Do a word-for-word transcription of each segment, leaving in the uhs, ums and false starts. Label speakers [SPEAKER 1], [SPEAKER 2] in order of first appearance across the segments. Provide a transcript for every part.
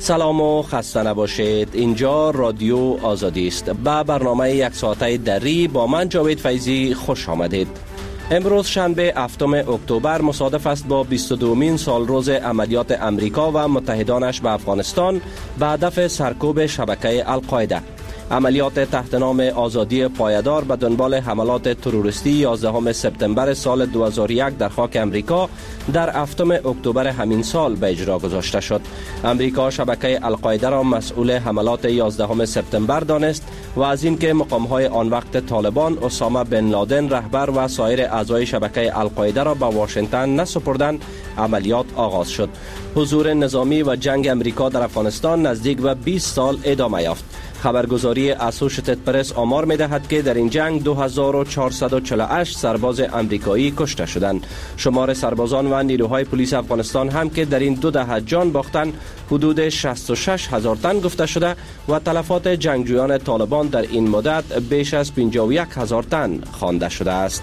[SPEAKER 1] سلام و خسته نباشید. اینجا رادیو آزادی است. با برنامه یک ساعته دری با من جاوید فیضی خوش آمدید. امروز شنبه هفتم اکتبر مصادف است با بیست و دومین سال روز عملیات امریکا و متحدانش به افغانستان به هدف سرکوب شبکه القاعده. عملیات تحت نام آزادی پایدار به دنبال حملات تروریستی یازدهم سپتامبر سال دو هزار و یک در خاک امریکا در هفتم اکتبر همین سال به اجرا گذاشته شد. امریکا شبکه القاعده را مسئول حملات یازدهم سپتامبر دانست و از اینکه مقام‌های آن وقت طالبان اسامه بن لادن رهبر و سایر اعضای شبکه القاعده را به واشنگتن نسپردند، عملیات آغاز شد. حضور نظامی و جنگ امریکا در افغانستان نزدیک به بیست سال ادامه یافت. خبرگزاری اسوشیتد پرس آمار می‌دهد که در این جنگ دو هزار و چهارصد و چهل و هشت سرباز امریکایی کشته شدند. شمار سربازان و نیروهای پلیس افغانستان هم که در این دو دهه جان باختند حدود شصت و شش هزار تن گفته شده و تلفات جنگجویان طالبان در این مدت بیش از پنجاه و یک هزار تن خوانده شده است.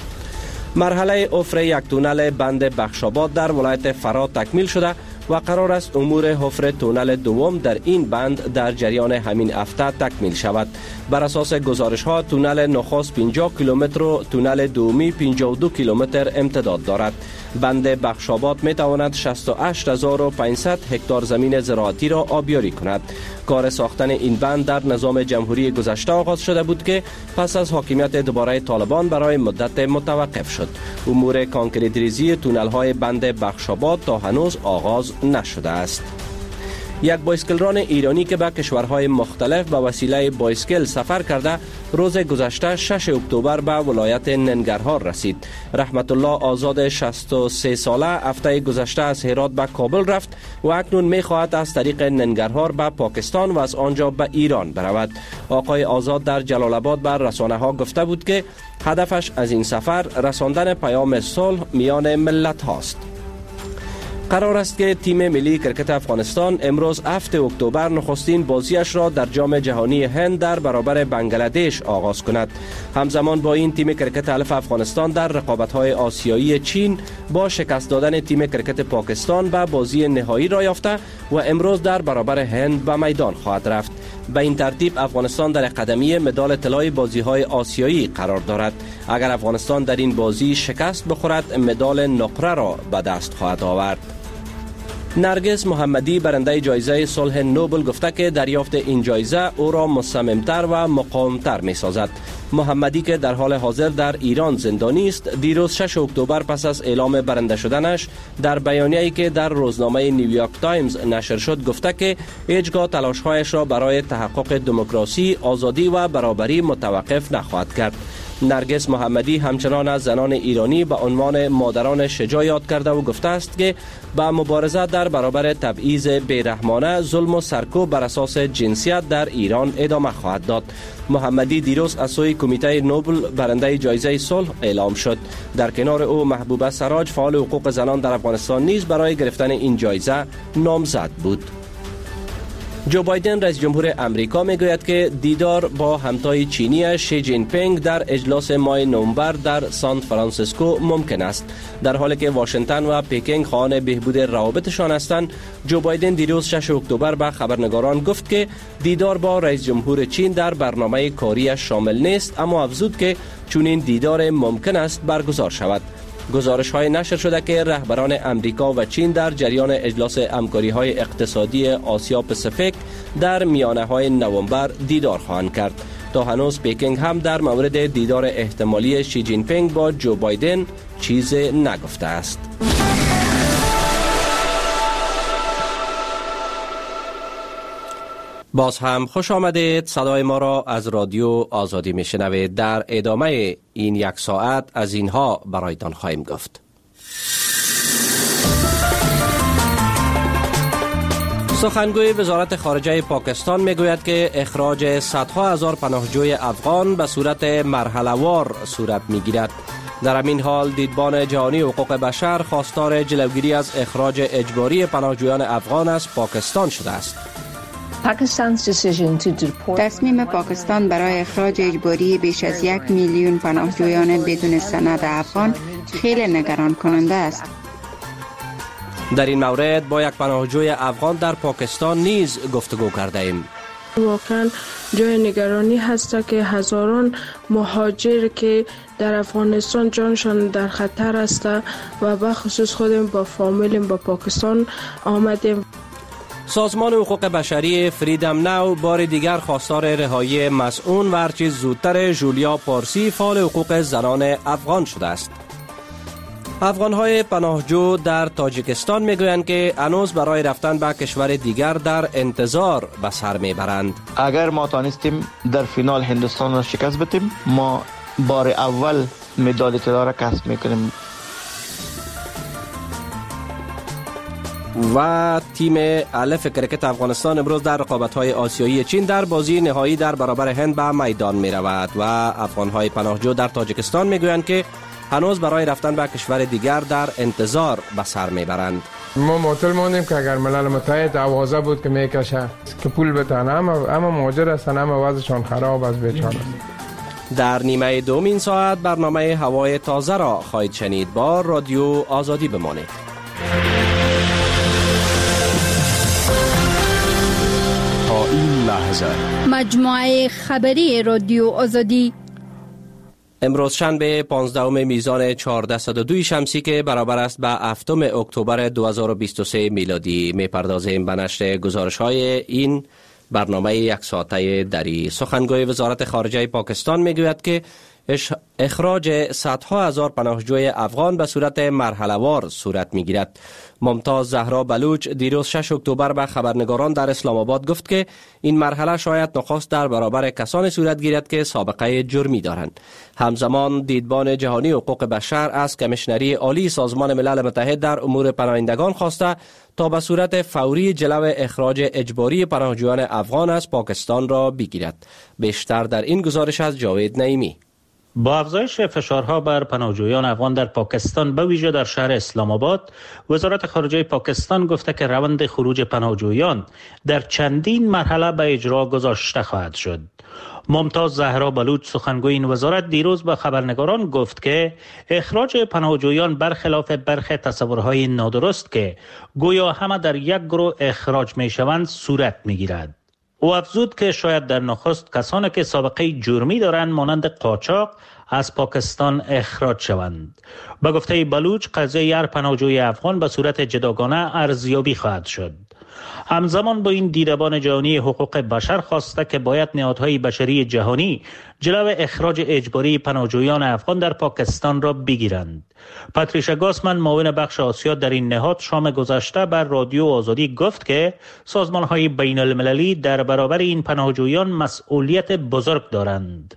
[SPEAKER 1] مرحله حفر یک تونل بند بخشاباد در ولایت فرا تکمیل شده و قرار است امور حفر تونل دوم در این بند در جریان همین هفته تکمیل شود. بر اساس گزارش ها تونل نخست پنجاه کیلومتر و تونل دومی پنجاه و دو کیلومتر امتداد دارد. بند بخشاباد می تواند شصت و هشت هزار و پانصد هکتار زمین زراعتی را آبیاری کند. کار ساختن این بند در نظام جمهوری گذشته آغاز شده بود که پس از حاکمیت دوباره طالبان برای مدت متوقف شد. امور کانکریت ریزی تونل های بند بخشاباد تا هنوز آغاز نشده است. یک بایسکلران ایرانی که به کشورهای مختلف به وسیله بایسکل سفر کرده روز گذشته شش اکتبر به ولایت ننگرهار رسید. رحمت الله آزاد شصت و سه ساله هفته گذشته از هرات به کابل رفت و اکنون می خواهد از طریق ننگرهار به پاکستان و از آنجا به ایران برود. آقای آزاد در جلال آباد بر رسانه ها گفته بود که هدفش از این سفر رساندن پیام صلح میان ملت هاست. قرار است که تیم ملی کرکت افغانستان امروز هفتم اکتبر نخستین بازیش را در جام جهانی هند در برابر بنگلادش آغاز کند. همزمان با این تیم کرکت الف افغانستان در رقابت‌های آسیایی چین با شکست دادن تیم کرکت پاکستان به بازی نهایی را یافته و امروز در برابر هند به میدان خواهد رفت. به این ترتیب افغانستان در اکادمی مدال طلای بازی‌های آسیایی قرار دارد. اگر افغانستان در این بازی شکست بخورد مدال نقره را به دست خواهد آورد. نرگس محمدی برنده جایزه صلح نوبل گفته که دریافت این جایزه او را مصممتر و مقاومتر می سازد. محمدی که در حال حاضر در ایران زندانی است، دیروز شش اکتبر پس از اعلام برنده شدنش در بیانیه‌ای که در روزنامه نیویورک تایمز نشر شد گفته که هیچگاه تلاش‌هایش را برای تحقق دموکراسی، آزادی و برابری متوقف نخواهد کرد. نرگس محمدی همچنان از زنان ایرانی به عنوان مادران شجاع یاد کرده و گفته است که با مبارزه در برابر تبعیض بیرحمانه، ظلم و سرکوب بر اساس جنسیت در ایران ادامه خواهد داد. محمدی دیروز از سوی کمیته نوبل برنده جایزه صلح اعلام شد. در کنار او محبوبه سراج فعال حقوق زنان در افغانستان نیز برای گرفتن این جایزه نامزد بود. جو بایدن رئیس جمهور امریکا میگوید که دیدار با همتای چینی شی جین پینگ در اجلاس ماه نوامبر در سان فرانسیسکو ممکن است. در حالی که واشنگتن و پکینگ خواهان بهبود روابطشان هستند، جو بایدن دیروز شش اکتبر به خبرنگاران گفت که دیدار با رئیس جمهور چین در برنامه کاریش شامل نیست، اما افزود که چنین دیدار ممکن است برگزار شود. گزارش های نشر شده که رهبران امریکا و چین در جریان اجلاس همکاری های اقتصادی آسیا پاسیفیک در میانه های نوامبر دیدار خواهند کرد. تا هنوز پکینگ هم در مورد دیدار احتمالی شی جین پینگ با جو بایدن چیزی نگفته است. باز هم خوش آمدید. صدای ما را از رادیو آزادی میشنوید. در ادامه این یک ساعت از اینها برایتان خواهیم گفت. سخنگوی وزارت خارجه پاکستان میگوید که اخراج صدها هزار پناهجوی افغان به صورت مرحله‌وار صورت میگیرد. در همین حال دیدبان جهانی حقوق بشر خواستار جلوگیری از اخراج اجباری پناهجویان افغان از پاکستان شده است.
[SPEAKER 2] تصمیم پاکستان برای اخراج اجباری بیش از یک میلیون پناهجویان بدون سند افغان خیلی نگران کننده است.
[SPEAKER 1] در این مورد با یک پناهجوی افغان در پاکستان نیز گفتگو کرده ایم.
[SPEAKER 3] واقعا جای نگرانی هست که هزاران مهاجر که در افغانستان جانشان در خطر است و بخصوص خودم با فامیلم با پاکستان آمدیم.
[SPEAKER 1] سازمان حقوق بشری فریدم ناو بار دیگر خواستار رهایی مسئول و هرچه زودتر جولیا پارسی فعال حقوق زنان افغان شده است. افغان‌های پناهجو در تاجیکستان میگویند که هنوز برای رفتن به کشور دیگر در انتظار به سر میبرند.
[SPEAKER 4] اگر ما توانستیم در فینال هندوستان را شکست بدیم، ما بار اول مدال طلا را کسب میکنیم.
[SPEAKER 1] و تیم الف کرکت افغانستان امروز در رقابت‌های آسیایی چین در بازی نهایی در برابر هند به میدان می رود و افغان‌های پناهجو در تاجیکستان میگویند که هنوز برای رفتن به کشور دیگر در انتظار به سر میبرند.
[SPEAKER 5] ما معطل ماندیم که اگر ملل متحد آوازه بود که میکشه که پول بتانه، اما اما مهاجر هستن، اما وضعشان خراب است، بیچاره.
[SPEAKER 1] در نیمه دوم این ساعت برنامه هوای تازه را خواهید شنید. با رادیو آزادی بمانید.
[SPEAKER 6] تا این لحظه
[SPEAKER 7] مجموعه خبری رادیو آزادی
[SPEAKER 1] امروز شنبه پانزدهم میزان چهارصد و دو شمسی که برابر است به هفتم اکتبر دو هزار و بیست و سه میلادی میپردازیم به نشر گزارش‌های این برنامه یک ساعته دری. سخنگوی وزارت خارجه پاکستان میگوید که اخراج صدها هزار پناهجوی افغان به صورت مرحله‌وار صورت میگیرد. ممتاز زهرا بلوچ دیروز شش اکتبر به خبرنگاران در اسلام آباد گفت که این مرحله شاید نخست در برابر کسانی صورت گیرد که سابقه جرمی دارند. همزمان دیدبان جهانی حقوق بشر از کمیشنری عالی سازمان ملل متحد در امور پناهندگان خواسته تا به صورت فوری جلو اخراج اجباری پناهجویان افغان از پاکستان را بگیرد. بیشتر در این گزارش از جاوید نعیمی.
[SPEAKER 8] با افزایش فشارها بر پناهجویان افغان در پاکستان به ویژه در شهر اسلام آباد، وزارت خارجه پاکستان گفته که روند خروج پناهجویان در چندین مرحله به اجرا گذاشته خواهد شد. ممتاز زهرا بلوچ سخنگوی این وزارت دیروز به خبرنگاران گفت که اخراج پناهجویان برخلاف برخی تصورهای نادرست که گویا همه در یک گروه اخراج می شوند صورت می گیرد. او افزود که شاید در نخست کسانی که سابقه جرمی دارند مانند قاچاق از پاکستان اخراج شوند. به گفته بلوچ قضیه هر پناهجوی افغان به صورت جداگانه ارزیابی خواهد شد. همزمان با این دیدبان جهانی حقوق بشر خواسته که باید نهادهای بشری جهانی جلو اخراج اجباری پناهجویان افغان در پاکستان را بگیرند. پاتریشا گاسمن معاون بخش آسیا در این نهاد شام گذشته بر رادیو آزادی گفت که سازمان‌های بین المللی در برابر این پناهجویان مسئولیت بزرگ دارند.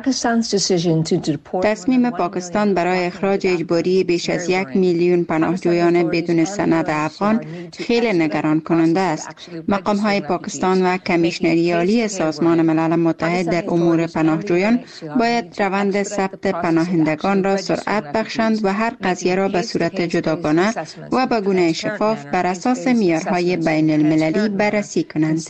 [SPEAKER 2] تصمیم پاکستان برای اخراج اجباری بیش از یک میلیون پناهجویان بدون سند افغان خیلی نگران کننده است. مقام های پاکستان و کمیشنری عالی سازمان ملل متحد در امور پناهجویان باید روند ثبت پناهندگان را سرعت بخشند و هر قضیه را به صورت جداگانه و به گونه شفاف بر اساس معیارهای بین المللی بررسی کنند.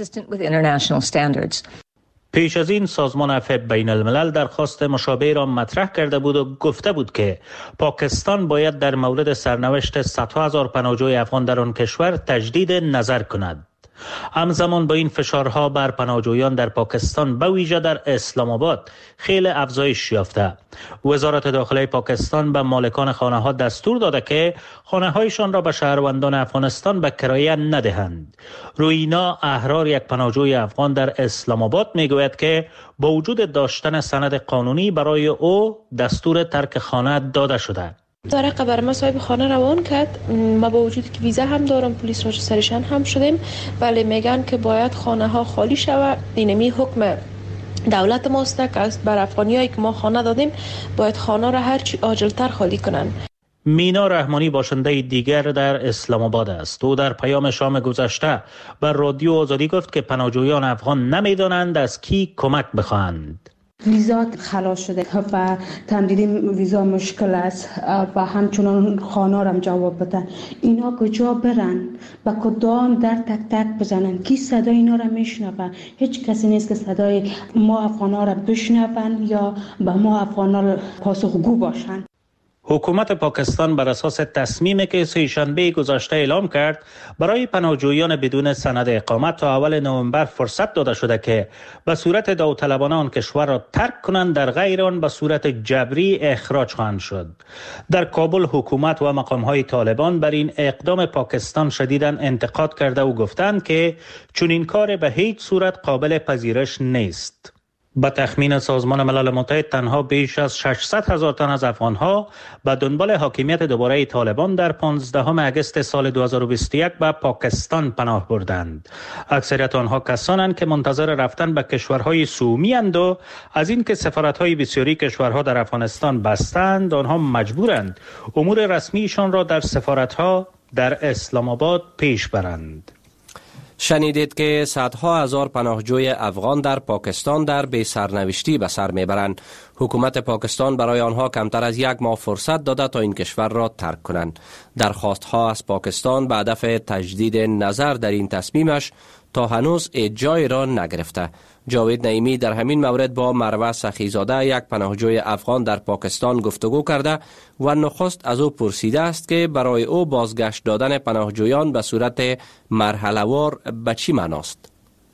[SPEAKER 8] پیش از این سازمان عفو بین الملل درخواست مشابه را مطرح کرده بود و گفته بود که پاکستان باید در مورد سرنوشت صدها هزار پناهجوی افغان در آن کشور تجدید نظر کند. همزمان با این فشارها بر پناهجویان در پاکستان به ویژه در اسلام آباد خیلی افزایش یافته. وزارت داخله پاکستان به مالکان خانه ها دستور داده که خانه هایشان را به شهروندان افغانستان به کرایه ندهند. روینا احرار، یک پناهجوی افغان در اسلام آباد میگوید که با وجود داشتن سند قانونی برای او دستور ترک خانه داده شده.
[SPEAKER 9] داره قبر ما صاحب خانه روان کرد. ما با وجودی که ویزا هم دارم، پلیس را سرشان هم شدیم، ولی میگن که باید خانه ها خالی شود. اینمی حکم دولت ماست که بر افغانیایی که ما خانه دادیم باید خانه را هر چی عاجلتر خالی کنن.
[SPEAKER 8] مینا رحمانی باشنده دیگر در اسلام آباد است. او در پیام شام گذشته بر رادیو آزادی گفت که پناهجویان افغان نمیدانند از کی کمک بخواهند.
[SPEAKER 10] ویزا خلاص شده و تمدید ویزا مشکل است و همچنان خانه را جواب بدن. اینا کجا برن؟ با کدام در تک تک بزنن؟ کی صدای اینا را میشنوه؟ هیچ کسی نیست که صدای ما افغانا را بشنون یا با ما افغانا پاسخگو باشن.
[SPEAKER 8] حکومت پاکستان بر اساس تصمیمی که سه شنبه گذشته اعلام کرد برای پناهجویان بدون سند اقامت تا اول نوامبر فرصت داده شده که به صورت داوطلبانه آن کشور را ترک کنند، در غیر آن به صورت جبری اخراج خواهند شد. در کابل حکومت و مقام‌های طالبان بر این اقدام پاکستان شدیداً انتقاد کرده و گفتند که چنین کار به هیچ صورت قابل پذیرش نیست. با تخمین سازمان ملل متحد تنها بیش از ششصد هزار تن از افغانها به دنبال حاکمیت دوباره طالبان در پانزدهم اگست سال دو هزار و بیست و یک به پاکستان پناه بردند. اکثریت آنها کسانند که منتظر رفتن به کشورهای سومی اند و از اینکه سفارت‌های بسیاری کشورها در افغانستان بستند، آنها مجبورند امور رسمیشان را در سفارت‌ها در اسلام آباد پیش برند.
[SPEAKER 1] شنیدید که صدها هزار پناهجوی افغان در پاکستان در بی سرنوشتی به سر میبرند. حکومت پاکستان برای آنها کمتر از یک ماه فرصت داده تا این کشور را ترک کنند. درخواستها از پاکستان به هدف تجدید نظر در این تصمیمش تا هنوز جای را نگرفته. جاوید نعیمی در همین مورد با مروه سخیزاده، یک پناهجوی افغان در پاکستان، گفتگو کرده و نخست از او پرسیده است که برای او بازگشت دادن پناهجویان به صورت مرحله‌وار به چی معناست؟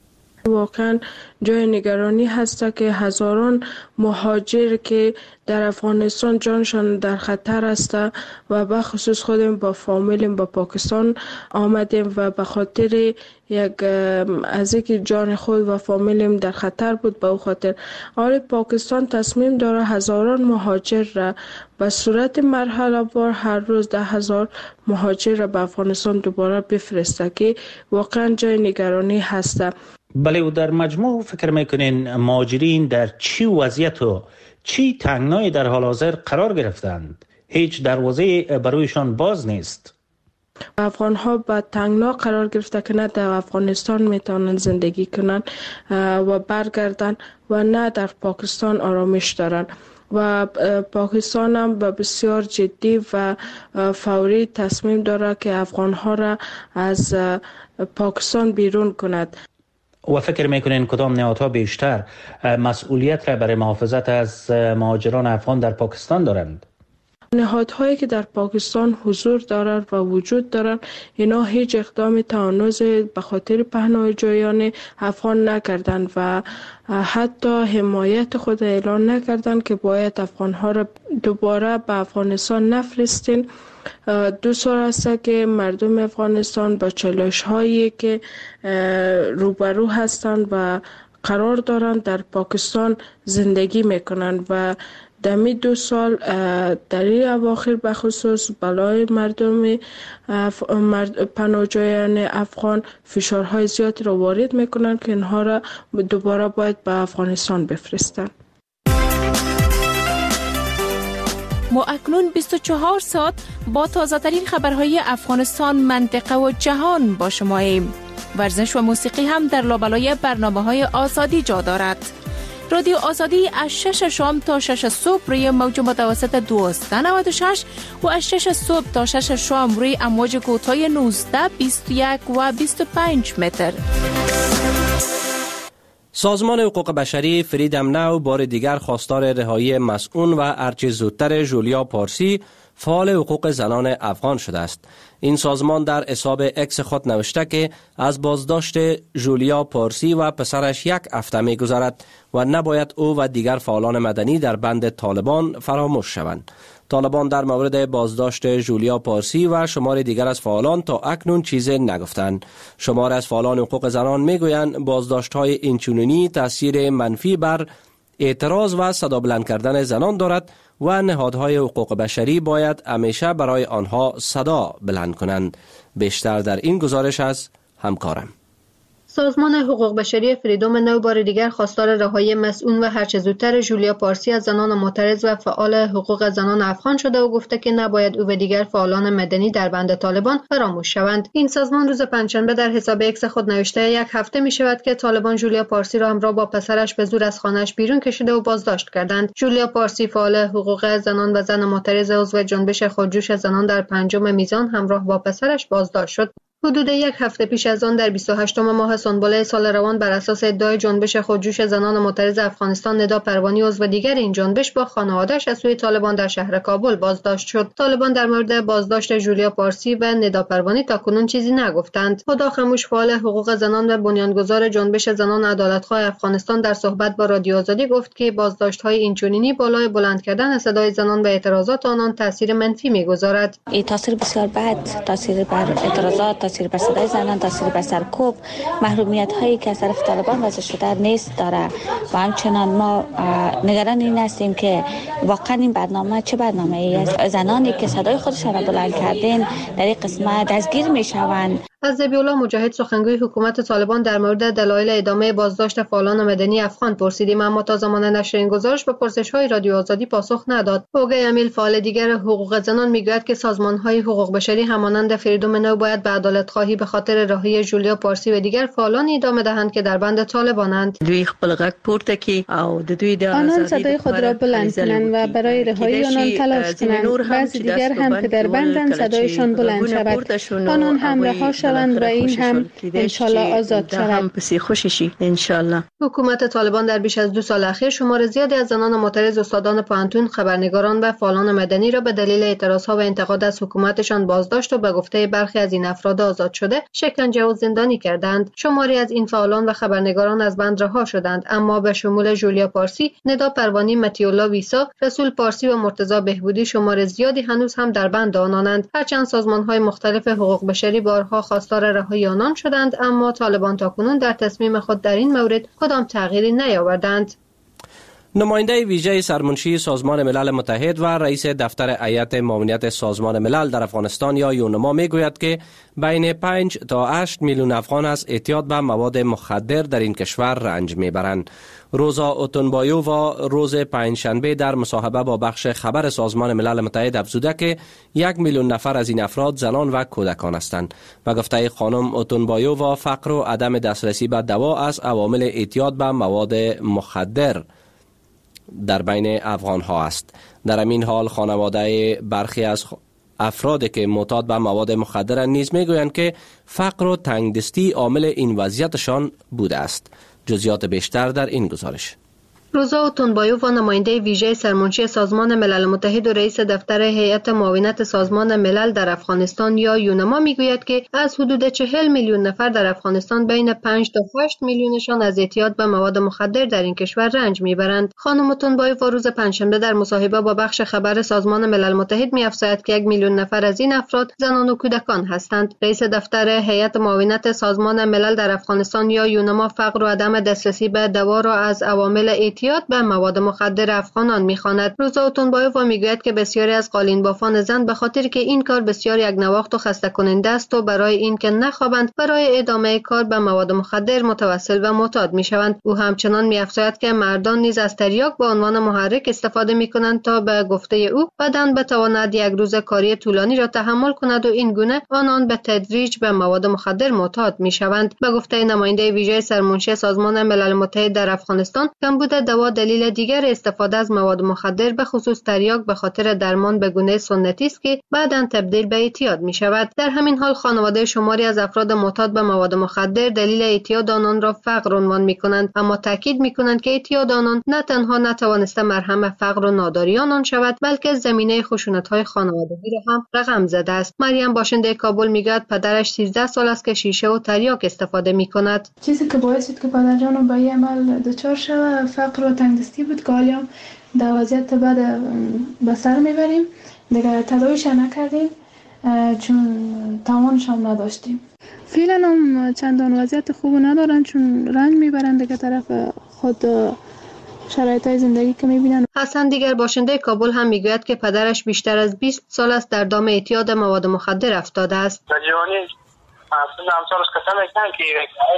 [SPEAKER 3] واقعا جای نگرانی هست که هزاران مهاجر که در افغانستان جانشان در خطر است و به خصوص خودم با فامیلم با پاکستان آمدیم و به خاطر یک از اینکه جان خود و فامیلم در خطر بود، به او خاطر آره پاکستان تصمیم داره هزاران مهاجر را به صورت مرحله وار هر روز ده هزار مهاجر را به افغانستان دوباره بفرسته که واقعا جای نگرانی هست.
[SPEAKER 8] بله، و در مجموع فکر میکنین مهاجرین در چی وضعیت و چی تنگنای در حال حاضر قرار گرفتند؟ هیچ دروازه برایشان باز نیست.
[SPEAKER 3] افغان ها به تنگنا قرار گرفته که نه در افغانستان میتونن زندگی کنن و برگردن و نه در پاکستان آرامش دارن و پاکستان هم به بسیار جدی و فوری تصمیم داره که افغان ها را از پاکستان بیرون کند.
[SPEAKER 8] و فکر میکنین کدام نهادها بیشتر مسئولیت را برای محافظت از مهاجران افغان در پاکستان دارند؟
[SPEAKER 3] نهادهایی که در پاکستان حضور دارند و وجود دارند، اینا هیچ اقدام تا هنوز به خاطر پناهجویان افغان نکردند و حتی حمایت خود اعلان نکردند که باید افغانها را دوباره به افغانستان نفرستین. دو سال است که مردم افغانستان با چالش هایی که روبرو هستند و قرار دارند در پاکستان زندگی میکنند و در می دو سال در این اواخر بخصوص بالای مردم پناهجویان افغان فشارهای زیادی را وارد میکنند که اینها را دوباره باید به افغانستان بفرستند.
[SPEAKER 11] ما اکنون بیست و چهار ساعت با تازه ترین خبرهای افغانستان، منطقه و جهان با شماییم. ورزش و موسیقی هم در لابلای برنامه‌های آزادی جا دارد. رادیو آزادی از شش شام تا شش صبح روی موج متوسط دویست و نود و شش و از شش صبح تا شش شام روی امواج کوتاه نوزده، بیست و یک و بیست و پنج متر.
[SPEAKER 1] سازمان حقوق بشری فریدم ناو بار دیگر خواستار رهایی مسئول و هرچه زودتر جولیا پارسی، فعال حقوق زنان افغان شده است. این سازمان در حساب اکس خود نوشته که از بازداشت جولیا پارسی و پسرش یک هفته می گذرد و نباید او و دیگر فعالان مدنی در بند طالبان فراموش شوند. طالبان در مورد بازداشت جولیا پارسی و شمار دیگر از فعالان تا اکنون چیزی نگفتند. شمار از فعالان حقوق زنان میگویند بازداشت‌های اینچنینی تاثیر منفی بر اعتراض و صدا بلند کردن زنان دارد و نهادهای حقوق بشری باید همیشه برای آنها صدا بلند کنند. بیشتر در این گزارش از همکارم.
[SPEAKER 12] سازمان حقوق بشری فریدم ناو بار دیگر خواستار رهایی مسئول و هرچه زودتر جولیا پارسی از زنان معترض و فعال حقوق زنان افغان شده و گفته که نباید او و دیگر فعالان مدنی در بند طالبان فراموش شوند. این سازمان روز پنجشنبه در حساب اکس خود نوشته یک هفته می شود که طالبان جولیا پارسی را همراه با پسرش به زور از خانه‌اش بیرون کشیده و بازداشت کردند. جولیا پارسی فعال حقوق زنان و زن معترض عضو جنبش خودجوش زنان در پنجم میزان همراه با پسرش بازداشت شد. حدود یک هفته پیش از آن در بیست و هشتم ماه سنبله سال روان بر اساس ادعای جنبش خودجوش زنان معترض افغانستان ندا پروانی عضو دیگر این جنبش با خانواده‌اش از سوی طالبان در شهر کابل بازداشت شد. طالبان در مورد بازداشت جولیا پارسی و ندا پروانی تاکنون چیزی نگفتند. هدا خموش، فعال حقوق زنان و بنیانگذار جنبش زنان عدالت‌خواه افغانستان، در صحبت با رادیو آزادی گفت که بازداشت‌های اینچنینی بالای بلند کردن صدای زنان و اعتراضات آنان تاثیر منفی می‌گذارد.
[SPEAKER 13] این تاثیر بسیار بد، تاثیر بر اعتراضات، تاثیر بر صدای زنان، تاثیر بر سرکوب، محرومیت هایی که از طرف طالبان وضع شده نیست داره. و همچنان ما نگران این هستیم که واقعا این برنامه چه برنامه ای است. زنانی که صدای خودشان را بلند کردن در این قسمت دستگیر می شوند.
[SPEAKER 12] از ذبیح‌الله مجاهد، سخنگوی حکومت طالبان، در مورد دلایل ادامه بازداشت فعالان مدنی افغان پرسیدیم، اما تا زمان نشر این گزارش به پرسش‌های رادیو آزادی پاسخ نداد. اوگای امیل، فعال دیگر حقوق زنان، میگوید که سازمان‌های حقوق بشری همانند فریدوم نو باید به عدالت‌خواهی به خاطر رهایی جولیا پارسی و دیگر فعالان ادامه دهند که در بند طالبانند.
[SPEAKER 14] دوی خپل غږ پورته کی او د دوی د
[SPEAKER 15] آنان صدای خود را بلند کنند و برای رهایی آنان تلاش کنند. بعضی دیگر هم که در بندند صدایشان بلند شود، آنان هم رها شوند و این هم انشالله آزاد شود.
[SPEAKER 14] انشالله.
[SPEAKER 12] حکومت طالبان در بیش از دو سال اخیر شمار زیادی از زنان معترض، استادان پوهنتون، خبرنگاران و فعالان مدنی را به دلیل اعتراضها و انتقاد از حکومتشان بازداشت و به گفته برخی از این افراد آزاد شده شکنجه و زندانی کردند. شماری از این فعالان و خبرنگاران از بند رها شدند، اما به شمول جولیا پارسی، ندا پروانی، متی‌الله ویسا، رسول پارسی و مرتضی بهبودی شمار زیادی هنوز هم در بند آنانند. هرچند سازمان‌های مختلف حقوق بشری بارها خواستار رهایی آنان شدند، اما طالبان تاکنون در تصمیم خود در این مورد کدام تغییری نیاوردند.
[SPEAKER 1] نماینده ویژه سرمنشی سازمان ملل متحد و رئیس دفتر هیئت معاونت سازمان ملل در افغانستان یا یونما میگوید که بین پنج تا هشت میلیون افغان از اعتیاد به مواد مخدر در این کشور رنج میبرند. روزا اوتونبایووا روز پنجشنبه در مصاحبه با بخش خبر سازمان ملل متحد افزوده که یک میلیون نفر از این افراد زنان و کودکان هستند و گفته خانم اوتونبایووا فقر و عدم دسترسی به دوا از عوامل اعتیاد به مواد مخدر در بین افغان ها است. در همین حال خانواده برخی از افرادی که معتاد به مواد مخدر نیز میگویند که فقر و تنگدستی عامل این وضعیتشان بوده است. جزئیات بیشتر در این گزارش.
[SPEAKER 12] روزا اوتونبایووا، نماینده ویژه سرمنشی سازمان ملل متحد و رئیس دفتر هیئت معاونت سازمان ملل در افغانستان یا یونما میگوید که از حدود چهل میلیون نفر در افغانستان بین پنج تا هشت میلیونشان از اعتیاد به مواد مخدر در این کشور رنج میبرند. خانم اوتونبایووا روز پنجشنبه در مصاحبه با بخش خبر سازمان ملل متحد میافزاید که یک میلیون نفر از این افراد زنان و کودکان هستند. رئیس دفتر هیئت معاونت سازمان ملل در افغانستان یا یونما فقر و عدم دسترسی به دوا را از عوامل اعتیاد به مواد مخدر افغانان می‌خواند. روزا اوتونبایووا میگوید که بسیاری از قالین بافان زن به خاطر که این کار بسیار یک نواخت و خسته کننده است و برای این که نخوابند برای ادامه کار به مواد مخدر متوسل و معتاد میشوند. او همچنان می‌افزاید که مردان نیز از تریاک به عنوان محرک استفاده می‌کنند تا به گفته او بدن بتواند یک روز کاری طولانی را تحمل کند و این گونه آنان به تدریج به مواد مخدر معتاد میشوند. به گفته نماینده ویژه سرمنشی سازمان ملل متحد در افغانستان، کمبود دوا دلیل دیگر استفاده از مواد مخدر به خصوص تریاک به خاطر درمان به گونه سنتی است که بعداً تبدیل به اعتیاد می شود. در همین حال خانواده شماری از افراد معتاد به مواد مخدر دلیل اعتیاد آنان را فقر عنوان می کنند، اما تاکید می کنند که اعتیاد آنان نه تنها نتوانسته مرهم فقر و ناداری آنان شود، بلکه زمینه خشونت های خانوادگی را هم رقم زده است. مریم باشنده کابل میگوید پدرش سیزده سال است که شیشه و تریاک استفاده می کند.
[SPEAKER 16] چیزی که باعث شد که پدرجانم به این عمل دچار شود فقر و تنگدستی بود که حالا در وضعیت بعد به سر میبریم. دیگه تداویش نکردیم چون توانش هم نداشتیم. فعلا هم چندان وضعیت خوب ندارن چون رنج میبرن دیگه طرف خود شرایط زندگی که میبینن.
[SPEAKER 12] حسن دیگر باشنده کابل هم میگوید که پدرش بیشتر از بیست سال است در دام اعتیاد مواد مخدر افتاده است.
[SPEAKER 17] اصلا همسالش کسان ایستن که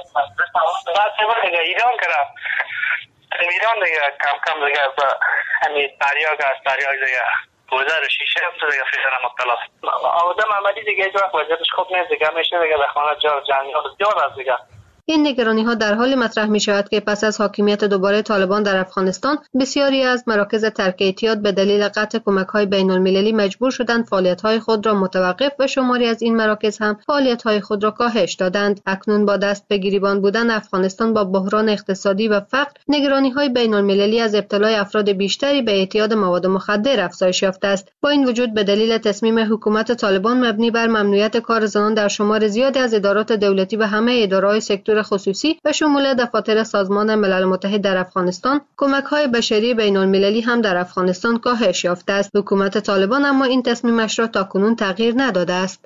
[SPEAKER 17] ایران کرد ایران دیگه کم کم دیگه با همین تریاک از تریاک دیگه گذر شیشه هم تو دیگه فیزن مبتلاست. آدم عملی دیگه هیچ وقت وضعیتش خوب نیست دیگه، میشه دیگه به خانه جا جنگال زیاد است دیگه.
[SPEAKER 12] این نگرانی ها در حال مطرح می شود که پس از حاکمیت دوباره طالبان در افغانستان بسیاری از مراکز ترک اعتیاد به دلیل قطع کمک های بین المللی مجبور شدند فعالیت های خود را متوقف و شماری از این مراکز هم فعالیت های خود را کاهش دادند. اکنون با دست به گریبان بودن افغانستان با بحران اقتصادی و فقر، نگرانی های بین المللی از ابتلای افراد بیشتری به اعتیاد مواد مخدر افزایش یافته است. با این وجود به دلیل تصمیم حکومت طالبان مبنی بر ممنوعیت کار زنان در شمار زیادی از ادارات دولتی و همه ادارات سکتور خصوصی و شمول دفاتر سازمان ملل متحد در افغانستان، کمک‌های بشری بین‌المللی هم در افغانستان کاهش یافته است. حکومت طالبان اما این تصمیمش را تاکنون تغییر نداده است.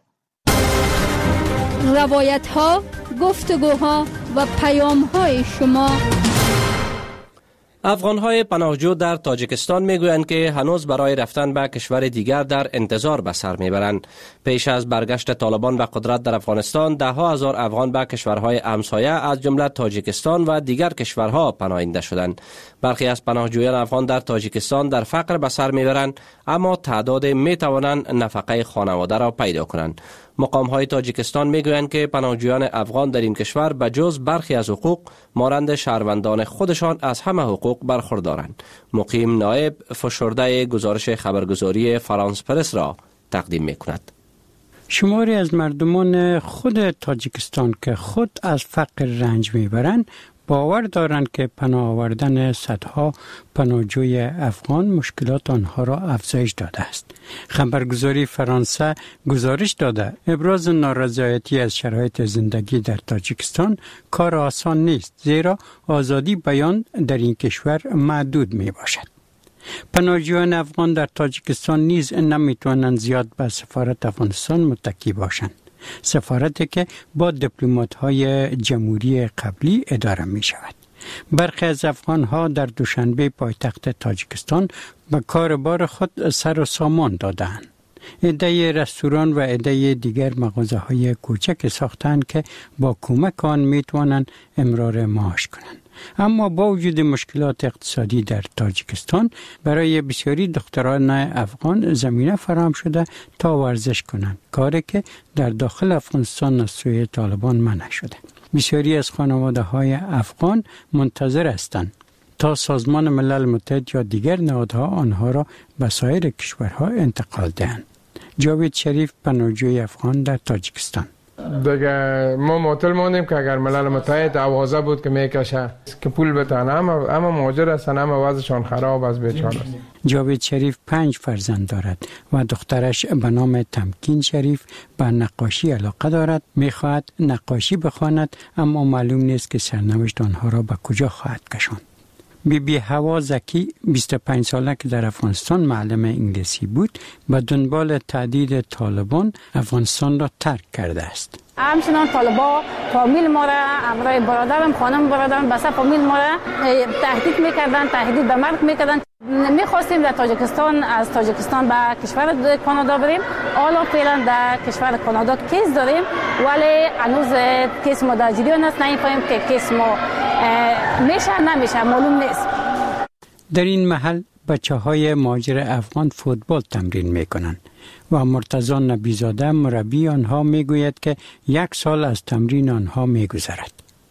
[SPEAKER 7] روایت‌ها، گفتگوها و پیام‌های شما.
[SPEAKER 1] افغان‌های پناهجو در تاجیکستان میگویند که هنوز برای رفتن به کشور دیگر در انتظار به سر میبرند. پیش از برگشت طالبان به قدرت در افغانستان، ده ها هزار افغان به کشورهای همسایه از جمله تاجیکستان و دیگر کشورها پناهنده شدند. برخی از پناهجویان افغان در تاجیکستان در فقر به سر میبرند، اما تعداد میتوانند نفقه خانواده را پیدا کنند. مقام‌های تاجیکستان میگویند که پناهجویان افغان در این کشور به جز برخی از حقوق مانند شهروندان خودشان از همه حقوق برخوردارند. مقیم نایب فشرده گزارش خبرگزاری فرانس پرس را تقدیم میکند.
[SPEAKER 18] شماری از مردمان خود تاجیکستان که خود از فقر رنج میبرند باور دارند که پناه آوردن صدها پناهجوی افغان مشکلات آنها را افزایش داده است. خبرگزاری فرانسه گزارش داده ابراز نارضایتی از شرایط زندگی در تاجیکستان کار آسان نیست، زیرا آزادی بیان در این کشور محدود می باشد. پناهجویان افغان در تاجیکستان نیز نمی توانند زیاد به سفارت افغانستان متکی باشند. سفارتی که با دیپلمات‌های جمهوری قبلی اداره می شود. برخی از افغان‌ها در دوشنبه پایتخت تاجیکستان به کاربار خود سر و سامان دادند. عده رستوران و عده دیگر مغازه‌های کوچک ساختند که با کمک آن می توانند امرار معاش کنند. اما با وجود مشکلات اقتصادی در تاجیکستان، برای بسیاری دختران افغان زمینه فراهم شده تا ورزش کنند، کاری که در داخل افغانستان از سوی طالبان منع شده. بسیاری از خانواده‌های افغان منتظر هستند تا سازمان ملل متحد یا دیگر نهادها آنها را به سایر کشورها انتقال دهند. جاوید شریف، پناهجوی افغان در تاجیکستان.
[SPEAKER 5] دیگه ما معطل موندیم که اگر ملل متحد آوازه بود که میکشه که پول بتن، اما اما مهاجر هستن، اما وضعشان خراب است، بیچاره است.
[SPEAKER 18] جاوید شریف پنج فرزند دارد و دخترش به نام تمکین شریف به نقاشی علاقه دارد. میخواهد نقاشی بخواند، اما معلوم نیست که سرنوشت آنها را به کجا خواهد کشاند. بی بی هوا زکی، بیست و پنج ساله که در افغانستان معلم انگلیسی بود، به دنبال تهدید طالبان افغانستان را ترک کرده است.
[SPEAKER 19] همچنان طالبا فامیل ما را، امرای برادرم، خانم برادرم، بسا فامیل ما را تهدید میکردن، تهدید به مرگ میکردن. میخواستیم در تاجیکستان از تاجیکستان به کشور کانادا بریم. حالا فعلا در کشور کانادا کیس داریم، ولی هنوز کیس ما در جریان است، نمی‌فهمیم که کیس ما میشه نمیشه، معلوم نیست.
[SPEAKER 18] در این محل بچه‌های مهاجر افغان فوتبال تمرین میکنند و مرتضی نبیزاده مربی آنها میگوید که یک سال از تمرین آنها میگذرد.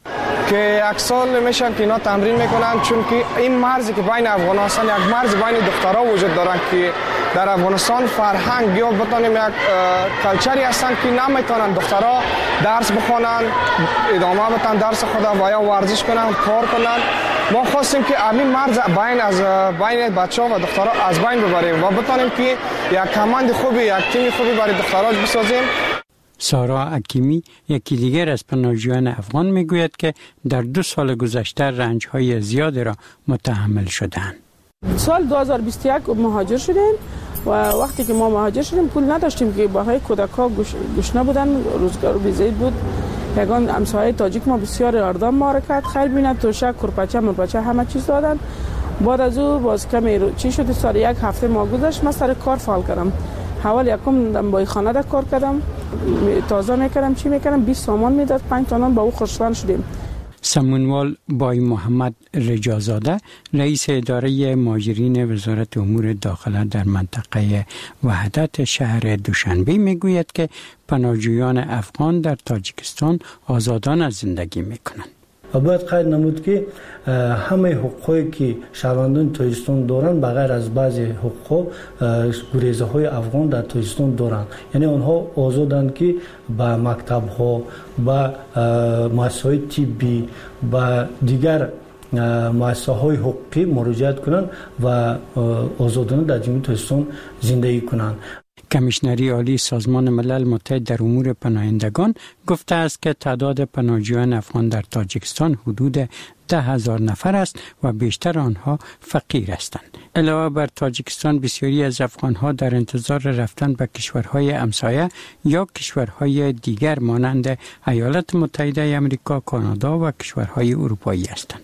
[SPEAKER 20] که یک سال میشن که اینا تمرین میکنن، چون که این مرزی که بین افغانستان، یک مرز بین دخترها وجود دارن که در افغانستان فرهنگ یا بتانیم یک کلچری هستن که نمیتونن دخترها درس بخونن، ادامه بدن درس خود و یا ورزش کنن، کار کنن. ما خواستیم که همین مرز بین از بین بچه‌ها و دخترها از بین ببریم و بتانیم که یک کماند خوبی، یک تیم خوبی برای دخترها بسازیم.
[SPEAKER 18] سارا حکیمی، یکی دیگر از پناهجویان افغان، میگوید که در دو سال گذشته رنج‌های زیادی را متحمل شدند.
[SPEAKER 3] سال دو هزار و بیست و یک مهاجر شدیم و وقتی که ما مهاجر شدیم پول نداشتیم که باهای کودک‌ها گشنه بودن، روزگار بیزید بود. یگان همسایه تاجیک ما بسیار اردام ما را کرد، خیر بینه توشک، کرپچه، مرپچه همه چیز دادن. بعد از او باز کمی چی شد، سال یک هفته ما گذشت، من سر کار فعال کردم. حوال یکم با خانه در کار کردم، تازه میکردم، چی میکردم، بیست سامان میداد، پنج تانان با او خوشبخت شدیم.
[SPEAKER 18] سمونوال بای محمد رجازاده رئیس اداره مهاجرین وزارت امور داخله در منطقه وحدت شهر دوشنبه میگوید که پناهجویان افغان در تاجیکستان آزادانه زندگی میکنند.
[SPEAKER 21] و باید قید نمود که همه حقوقی که شهروندان تاجیکستان دارند بغیر از بعضی حقوق گریزه های افغان در تاجیکستان دارند، یعنی آنها آزادند که به مکتب ها، به مؤسسه های طبی، به دیگر مؤسسه های حقوقی مراجعت کنند و آزادانه در جمهوری تاجیکستان زندگی کنند.
[SPEAKER 18] کمیشنری عالی سازمان ملل متحد در امور پناهندگان گفته است که تعداد پناهجویان افغان در تاجیکستان حدود ده هزار نفر است و بیشتر آنها فقیر هستند. علاوه بر تاجیکستان بسیاری از افغانها در انتظار رفتن به کشورهای همسایه یا کشورهای دیگر مانند ایالات متحده آمریکا، کانادا و کشورهای اروپایی هستند.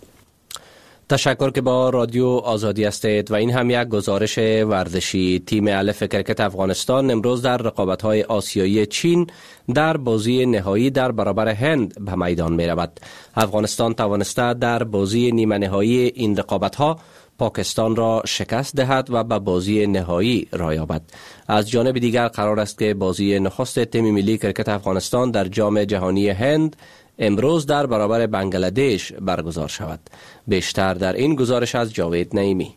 [SPEAKER 1] تشکر که با رادیو آزادی هستید و این هم یک گزارش ورزشی. تیم الف کرکت افغانستان امروز در رقابت‌های آسیایی چین در بازی نهایی در برابر هند به میدان می رود. افغانستان توانسته در بازی نیمه نهایی این رقابت‌ها پاکستان را شکست دهد و به بازی نهایی را یابد. از جانب دیگر قرار است که بازی نخست تیم ملی کرکت افغانستان در جام جهانی هند امروز در برابر بنگلادش برگزار شود. بیشتر در این گزارش از جاوید نعیمی.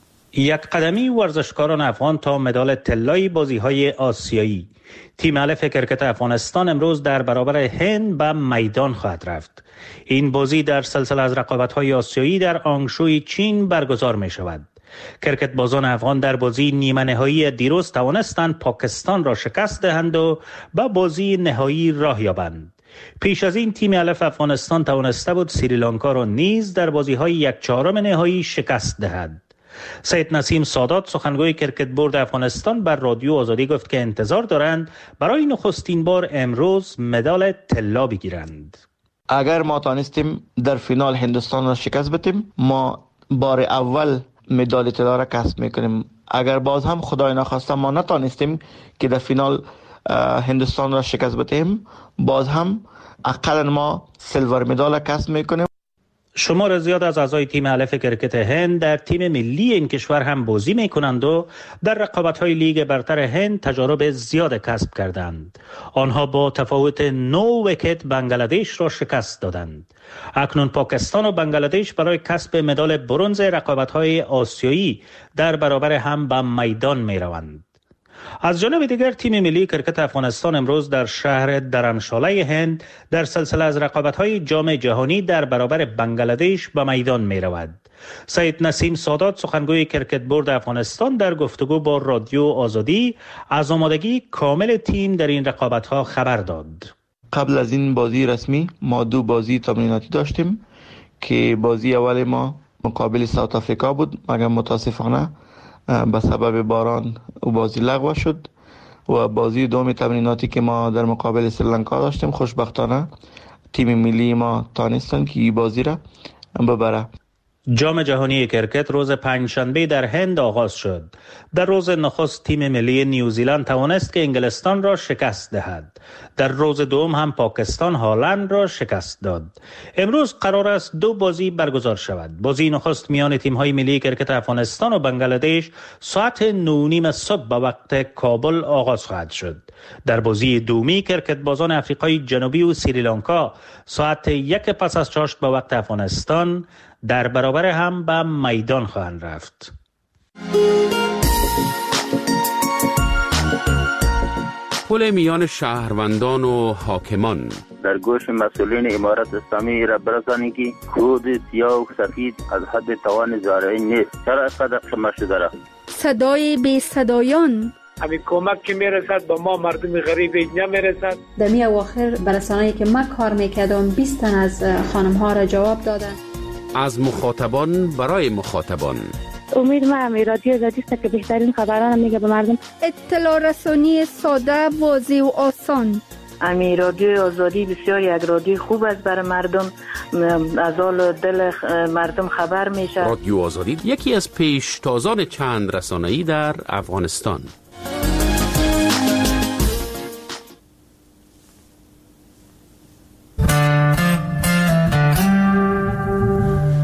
[SPEAKER 8] یک قدمی ورزشکاران افغان تا مدال طلایی بازی‌های آسیایی. تیم الف کرکت افغانستان امروز در برابر هند به میدان خواهد رفت. این بازی در سلسله از رقابت‌های آسیایی در آنگشوی چین برگزار می شود. کرکت بازان افغان در بازی نیمه نهایی دیروز توانستند پاکستان را شکست دهند و به بازی نهایی راه یابند. پیش از این تیم الف افغانستان توانسته بود سریلانکا را نیز در بازی‌های یک چهارم نهایی شکست دهد. سید نسیم سادات سخنگوی کرکت بورد افغانستان بر رادیو آزادی گفت که انتظار دارند برای نخستین بار امروز مدال طلا بگیرند.
[SPEAKER 4] اگر ما توانستیم در فینال هندوستان را شکست بدیم، ما بار اول مدال طلا را کسب میکنیم. اگر باز هم خدای نخواسته ما نتوانستیم که در فینال هندوستان را شکست بدیم، باز هم اقل ما سیلور مدال کسب میکنیم.
[SPEAKER 8] شمار زیاد از اعضای تیم الف کرکت هند در تیم ملی این کشور هم بازی میکنند و در رقابت‌های لیگ برتر هند تجارب زیاد کسب کردند. آنها با تفاوت نه ویکت بنگلادش را شکست دادند. اکنون پاکستان و بنگلادش برای کسب مدال برنز رقابت‌های آسیایی در برابر هم به میدان میروند. از جانب دیگر تیم ملی کرکت افغانستان امروز در شهر درمشاله هند در سلسله از رقابت‌های جام جهانی در برابر بنگلادش به میدان می رود. سید نسیم سادات سخنگوی کرکت بورد افغانستان در گفتگو با رادیو آزادی از آمادگی کامل تیم در این رقابت‌ها خبر داد.
[SPEAKER 4] قبل از این بازی رسمی ما دو بازی تمریناتی داشتیم که بازی اول ما مقابل ساوت آفریقا بود، مگر متاسفانه به سبب باران او بازی لغو شد و بازی دوم تمریناتی که ما در مقابل سریلانکا داشتیم خوشبختانه تیم ملی ما توانستند که این بازی را ببره.
[SPEAKER 8] جام جهانی کرکت روز پنجشنبه در هند آغاز شد. در روز نخست تیم ملی نیوزیلند توانست که انگلستان را شکست دهد. در روز دوم هم پاکستان هالند را شکست داد. امروز قرار است دو بازی برگزار شود. بازی نخست میان تیم‌های ملی کرکت افغانستان و بنگلادش ساعت نه و نیم صبح به وقت کابل آغاز خواهد شد. در بازی دومی کرکت بازان آفریقای جنوبی و سریلانکا ساعت یک پس از چاشت به وقت افغانستان در برابر هم به میدان خواهند رفت.
[SPEAKER 6] پل میان شهروندان و حاکمان
[SPEAKER 22] در گوش مسئولین امارت اسلامی را برسانید که خود سیاه و سفید از حد توان زارعی نیست. چرا اینقدر شما شده را؟
[SPEAKER 7] صدای بی صدایان
[SPEAKER 23] همین کمک که میرسد با ما مردم غریب اینجا میرسد.
[SPEAKER 12] در می اواخر برسانه‌ای که من کار میکردم بیست تن از خانم ها را جواب دادن.
[SPEAKER 6] از مخاطبان برای مخاطبان.
[SPEAKER 24] امید ما امی رادیو آزادی است که بهترین خبران میگه به مردم.
[SPEAKER 7] اطلاع رسانی ساده، واضح و آسان.
[SPEAKER 24] امی رادیو آزادی بسیار یک رادیو خوب است برای مردم، از حال دل مردم خبر میشه.
[SPEAKER 6] رادیو آزادی یکی از پیشتازان چند رسانه‌ای در افغانستان.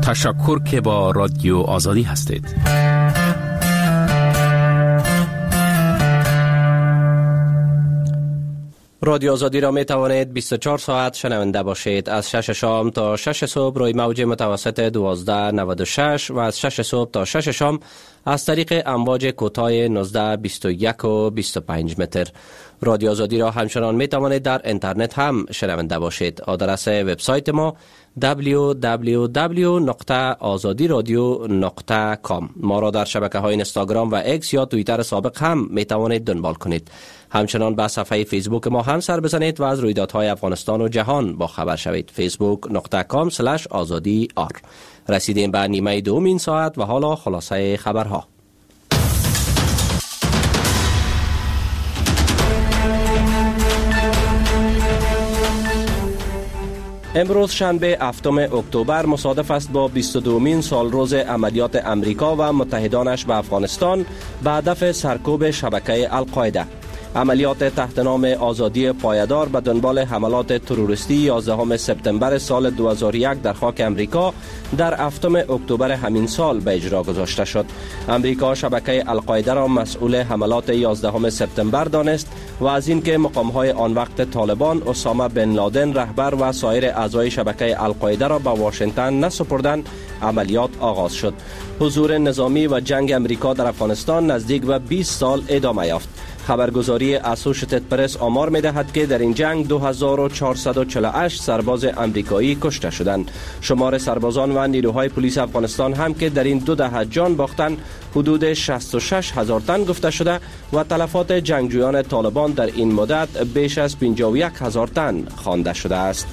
[SPEAKER 6] تشکر که با رادیو آزادی هستید.
[SPEAKER 1] رادیو آزادی را می توانید بیست و چهار ساعت شنونده باشید. از شش شام تا شش صبح روی موج متوسط دوازده نود و شش و از شش صبح تا شش شام از طریق امواج کوتاه نوزده بیست و یک و بیست و پنج متر. رادیو آزادی را همچنان می توانید در اینترنت هم شنونده باشید. آدرس وبسایت ما دبلیو دبلیو دبلیو نقطه آزادی رادیو نقطه کام. ما را در شبکه های اینستاگرام و اکس یا توییتر سابق هم می توانید دنبال کنید. همچنان به صفحه فیسبوک ما هم سر بزنید و از رویدادهای افغانستان و جهان با خبر شوید. فیسبوک نقطه کام سلش آزادی آر. رسیدیم به نیمه دوم این ساعت و حالا خلاصه خبرها. امروز شنبه هفتم اکتبر مصادف است با بیست و دومین سالروز عملیات امریکا و متحدانش به افغانستان به هدف سرکوب شبکه القاعده. عملیات تحت نام آزادی پایدار به دنبال حملات تروریستی یازدهم سپتامبر سال دو هزار و یک در خاک امریکا در هفتم اکتبر همین سال به اجرا گذاشته شد. امریکا شبکه القاعده را مسئول حملات یازدهم سپتامبر دانست و از اینکه مقام‌های آن وقت طالبان اسامه بن لادن رهبر و سایر اعضای شبکه القاعده را به واشنگتن نسپردند، عملیات آغاز شد. حضور نظامی و جنگ امریکا در افغانستان نزدیک به بیست سال ادامه یافت. خبرگزاری اسوشیتد پرس آمار می‌دهد که در این جنگ دو هزار و چهارصد و چهل و هشت سرباز امریکایی کشته شدند. شمار سربازان و نیروهای پلیس افغانستان هم که در این دو دهه جان باختند حدود شصت و شش هزار تن گفته شده و تلفات جنگجویان طالبان در این مدت بیش از پنجاه و یک هزار تن خوانده شده است.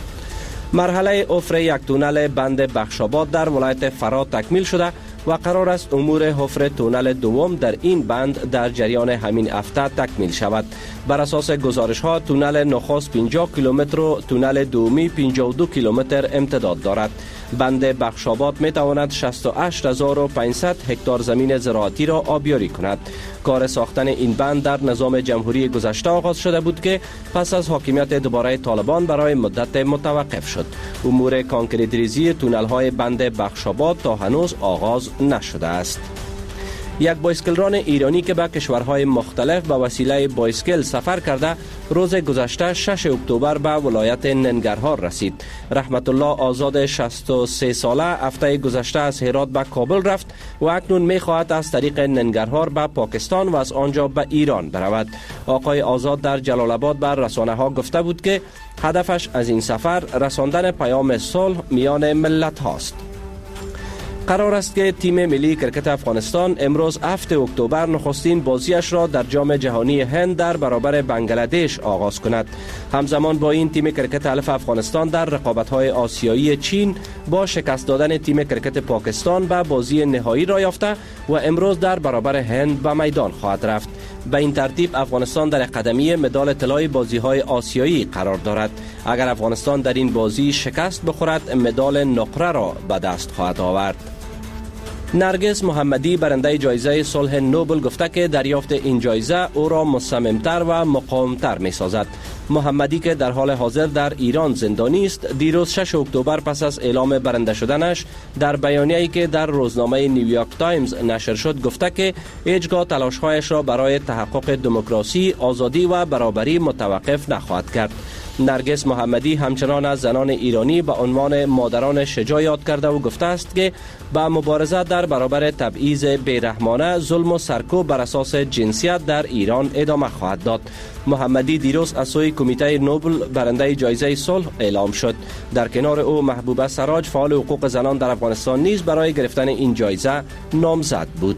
[SPEAKER 1] مرحله حفر یک تونل بند بخشاباد در ولایت فرا تکمیل شده و قرار است امور حفر تونل دوم در این بند در جریان همین هفته تکمیل شود. بر اساس گزارش ها تونل نخست پنجاه کیلومتر و تونل دومی پنجاه و دو کیلومتر امتداد دارد. بند بخشاباد می تواند شصت و هشت هزار و پانصد هکتار زمین زراعتی را آبیاری کند. کار ساختن این بند در نظام جمهوری گذشته آغاز شده بود که پس از حاکمیت دوباره طالبان برای مدت متوقف شد. امور کانکریت ریزی تونل های بند بخشاباد تا هنوز آغاز نشده است. یک بایسکلران ایرانی که به کشورهای مختلف به وسیله بایسکل سفر کرده روز گذشته شش اکتبر به ولایت ننگرهار رسید. رحمت الله آزاد شصت و سه ساله هفته گذشته از هرات به کابل رفت و اکنون می‌خواهد از طریق ننگرهار به پاکستان و از آنجا به ایران برود. آقای آزاد در جلال آباد بر رسانه‌ها گفته بود که هدفش از این سفر رساندن پیام صلح میان ملت هاست. قرار است که تیم ملی کرکت افغانستان امروز هفتم اکتبر نخستین بازیش را در جام جهانی هند در برابر بنگلادش آغاز کند. همزمان با این تیم کرکت الف افغانستان در رقابت‌های آسیایی چین با شکست دادن تیم کرکت پاکستان به بازی نهایی را یافته و امروز در برابر هند به میدان خواهد رفت. به این ترتیب افغانستان در قدمی مدال طلای بازی‌های آسیایی قرار دارد. اگر افغانستان در این بازی شکست بخورد مدال نقره را به دست خواهد آورد. نرگس محمدی برنده جایزه صلح نوبل گفته که دریافت این جایزه او را مصممتر و مقاومتر می سازد. محمدی که در حال حاضر در ایران زندانی است، دیروز شش اکتبر پس از اعلام برنده شدنش در بیانیه‌ای که در روزنامه نیویورک تایمز نشر شد گفته که هیچگاه تلاش‌هایش را برای تحقق دموکراسی، آزادی و برابری متوقف نخواهد کرد. نرگس محمدی همچنان از زنان ایرانی به عنوان مادران شجاع یاد کرده و گفته است که با مبارزه در برابر تبعیض بیرحمانه، ظلم و سرکوب بر اساس جنسیت در ایران ادامه خواهد داد. محمدی دیروز از سوی کمیته نوبل برنده جایزه صلح اعلام شد. در کنار او محبوبه سراج فعال حقوق زنان در افغانستان نیز برای گرفتن این جایزه نامزد بود.